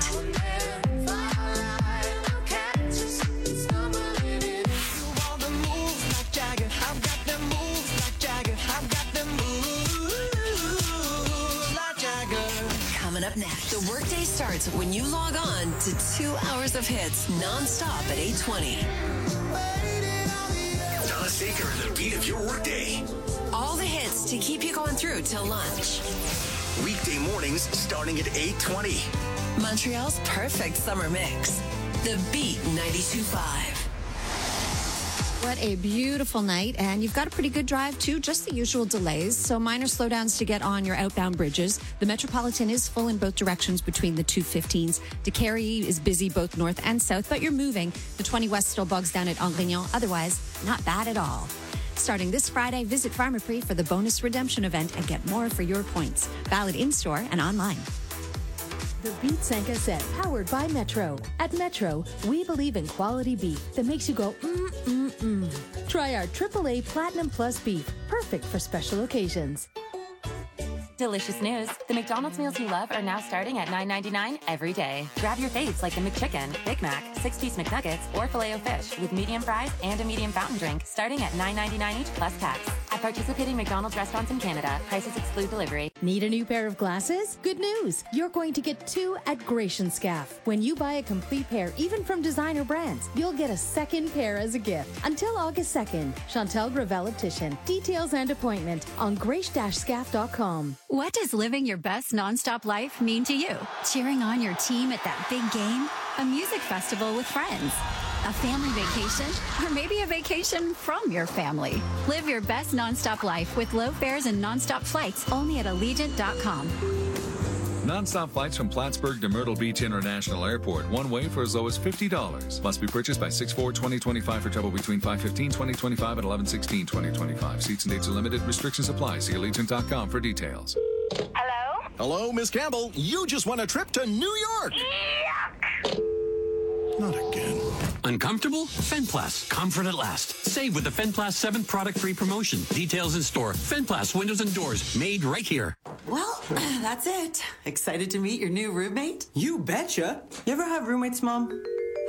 S3: Coming up next, the workday starts when you log on to two hours of hits nonstop at eight twenty.
S4: Donna Saker, the beat of your workday.
S3: All the hits to keep you going through till lunch.
S4: Weekday mornings starting at eight twenty.
S3: Montreal's perfect summer mix. The Beat ninety-two point five.
S2: What a beautiful night. And you've got a pretty good drive, too. Just the usual delays. So minor slowdowns to get on your outbound bridges. The Metropolitan is full in both directions between the two fifteens. DeCarry is busy both north and south, but you're moving. The twenty West still bogs down at Angrignon. Otherwise, not bad at all. Starting this Friday, visit Pharmaprix for the bonus redemption event and get more for your points. Valid in-store and online.
S21: The Beat Sanka Set, powered by Metro. At Metro, we believe in quality beef that makes you go, mm, mm, mm. Try our triple A Platinum Plus beef, perfect for special occasions.
S10: Delicious news. The McDonald's meals you love are now starting at nine ninety-nine every day. Grab your faves like the McChicken, Big Mac, six-piece McNuggets, or Filet-O-Fish with medium fries and a medium fountain drink starting at nine ninety-nine each plus tax. At participating McDonald's restaurants in Canada, prices exclude delivery.
S21: Need a new pair of glasses? Good news. You're going to get two at Gratian Scaff. When you buy a complete pair, even from designer brands, you'll get a second pair as a gift. Until August second, Chantel Gravel Optician. Details and appointment on grace dash scaff dot com.
S11: What does living your best nonstop life mean to you? Cheering on your team at that big game?
S2: a music festival with friends, a family vacation, or maybe a vacation from your family. Live your best nonstop life with low fares and nonstop flights only at Allegiant dot com.
S11: Non-stop flights from Plattsburgh to Myrtle Beach International Airport. One way for as low as fifty dollars. Must be purchased by six four twenty twenty-five for travel between five fifteen twenty twenty-five and eleven sixteen twenty twenty-five. Seats and dates are limited. Restrictions apply. See Allegiant dot com for details.
S14: Hello?
S15: Hello, Miss Campbell. You just won a trip to New York.
S14: Yuck!
S15: Not again.
S16: Uncomfortable? Fenplast. Comfort at last. Save with the Fenplast seventh product-free promotion. Details in store. Fenplast windows and doors. Made right here.
S17: Well, that's it. Excited to meet your new roommate?
S13: You betcha. You ever have roommates, Mom?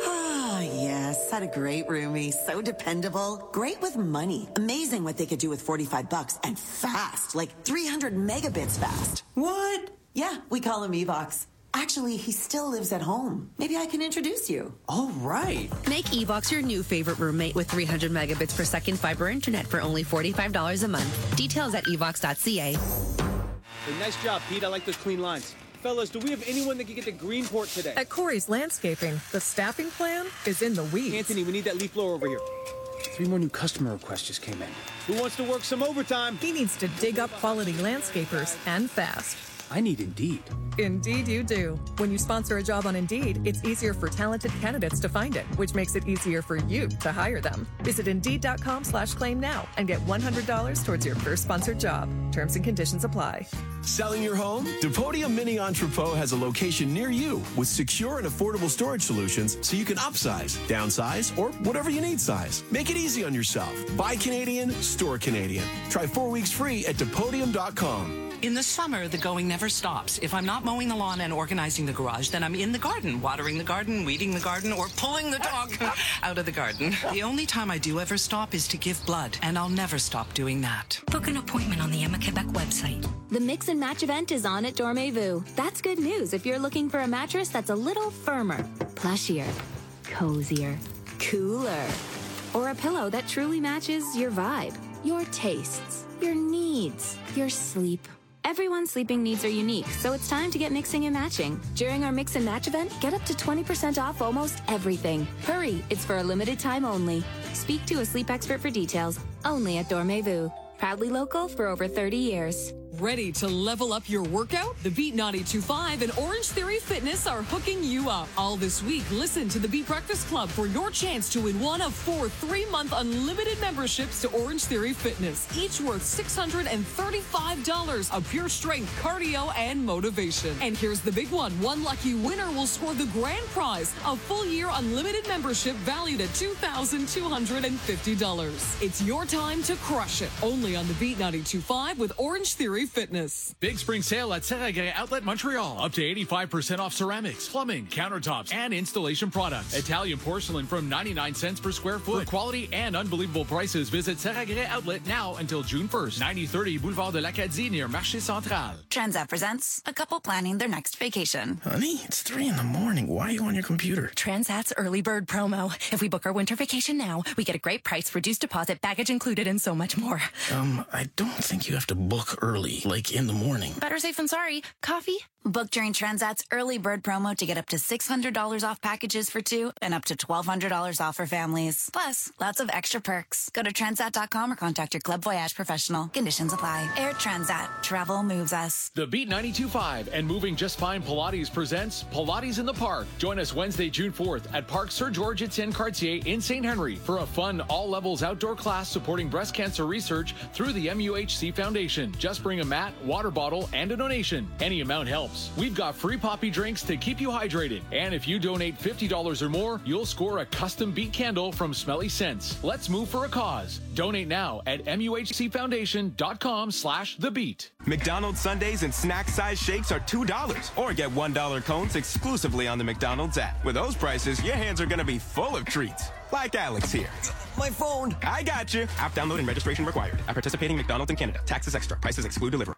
S17: Ah, yes. Had a great roomie. So dependable. Great with money. Amazing what they could do with forty-five bucks. And fast. Like three hundred megabits fast.
S13: What?
S17: Yeah, we call him Evox. Actually, he still lives at home. Maybe I can introduce you.
S13: All right.
S18: Make Evox your new favorite roommate with three hundred megabits per second fiber internet for only forty-five dollars a month. Details at evox dot c a.
S19: Hey, nice job, Pete. I like those clean lines. Fellas, do we have anyone that can get to Greenport today?
S20: At Corey's Landscaping, the staffing plan is in the weeds.
S19: Anthony, we need that leaf blower over here. Three more new customer requests just came in. Who wants to work some overtime?
S20: He needs to dig up quality landscapers and fast.
S19: I need Indeed.
S20: Indeed you do. When you sponsor a job on Indeed, it's easier for talented candidates to find it, which makes it easier for you to hire them. Visit Indeed.com slash claim now and get one hundred dollars towards your first sponsored job. Terms and conditions apply.
S22: Selling your home? DePodium Mini Entrepot has a location near you with secure and affordable storage solutions so you can upsize, downsize, or whatever you need size. Make it easy on yourself. Buy Canadian, store Canadian. Try four weeks free at Depodium dot com.
S23: In the summer, the going never stops. If I'm not mowing the lawn and organizing the garage, then I'm in the garden, watering the garden, weeding the garden, or pulling the dog out of the garden. The only time I do ever stop is to give blood, and I'll never stop doing that.
S31: Book an appointment on the Emma Quebec website.
S10: The Mix and Match event is on at Dormez-vous. That's good news if you're looking for a mattress that's a little firmer, plushier, cozier, cooler, or a pillow that truly matches your vibe, your tastes, your needs, your sleep. Everyone's sleeping needs are unique, so it's time to get mixing and matching. During our Mix and Match event, get up to twenty percent off almost everything. Hurry, it's for a limited time only. Speak to a sleep expert for details, only at Dormez-vous. Proudly local for over thirty years.
S32: Ready to level up your workout? The Beat ninety-two point five and Orange Theory Fitness are hooking you up. All this week, listen to the Beat Breakfast Club for your chance to win one of four three-month unlimited memberships to Orange Theory Fitness, each worth six hundred thirty-five dollars of pure strength, cardio, and motivation. And here's the big one. One lucky winner will score the grand prize, a full year unlimited membership valued at two thousand two hundred fifty dollars. It's your time to crush it. Only on the Beat ninety-two point five with Orange Theory Fitness.
S33: Big spring sale at Serragre Outlet Montreal. Up to eighty-five percent off ceramics, plumbing, countertops, and installation products. Italian porcelain from ninety-nine cents per square foot. For quality and unbelievable prices, visit Serragre Outlet now until June first. ninety thirty Boulevard de l'Acadie near Marché Central.
S34: Transat presents a couple planning their next vacation.
S35: Honey, it's three in the morning. Why are you on your computer?
S34: Transat's early bird promo. If we book our winter vacation now, we get a great price, reduced deposit, baggage included, and so much more.
S35: Um, I don't think you have to book early, like in the morning.
S34: Better safe than sorry. Coffee? Book during Transat's early bird promo to get up to six hundred dollars off packages for two and up to twelve hundred dollars off for families. Plus, lots of extra perks. Go to transat dot com or contact your Club Voyage professional. Conditions apply. Air Transat. Travel moves us.
S33: The Beat ninety-two point five and Moving Just Fine Pilates presents Pilates in the Park. Join us Wednesday, June fourth at Parc Sir George Etienne Cartier in Saint Henry for a fun all-levels outdoor class supporting breast cancer research through the M U H C Foundation. Just bring a mat, water bottle, and a donation. Any amount helps. We've got free poppy drinks to keep you hydrated. And if you donate fifty dollars or more, you'll score a custom Beat candle from Smelly Scents. Let's move for a cause. Donate now at M U H C Foundation dot com slash the beat.
S12: McDonald's Sundays and snack size shakes are two dollars. Or get one dollar cones exclusively on the McDonald's app. With those prices, your hands are going to be full of treats. Like Alex here.
S13: My phone.
S12: I got you. App download and registration required. At participating McDonald's in Canada. Taxes extra. Prices exclude delivery.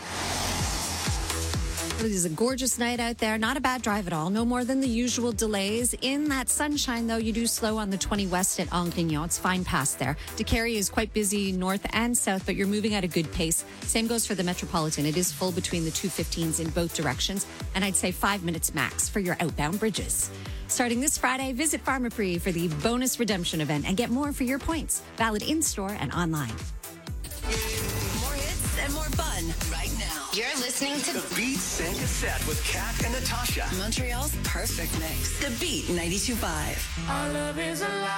S2: It is a gorgeous night out there. Not a bad drive at all. No more than the usual delays. In that sunshine, though, you do slow on the twenty west at Angrignon. It's fine past there. DeCarry is quite busy north and south, but you're moving at a good pace. Same goes for the Metropolitan. It is full between the two fifteens in both directions. And I'd say five minutes max for your outbound bridges. Starting this Friday, visit Pharmaprix for the bonus redemption event and get more for your points. Valid in-store and online.
S3: More hits and more fun right now. You're listening to
S1: The Beats and Cassette with Kat and Natasha.
S3: Montreal's perfect mix. The Beat ninety-two point five.
S1: Our love is alive.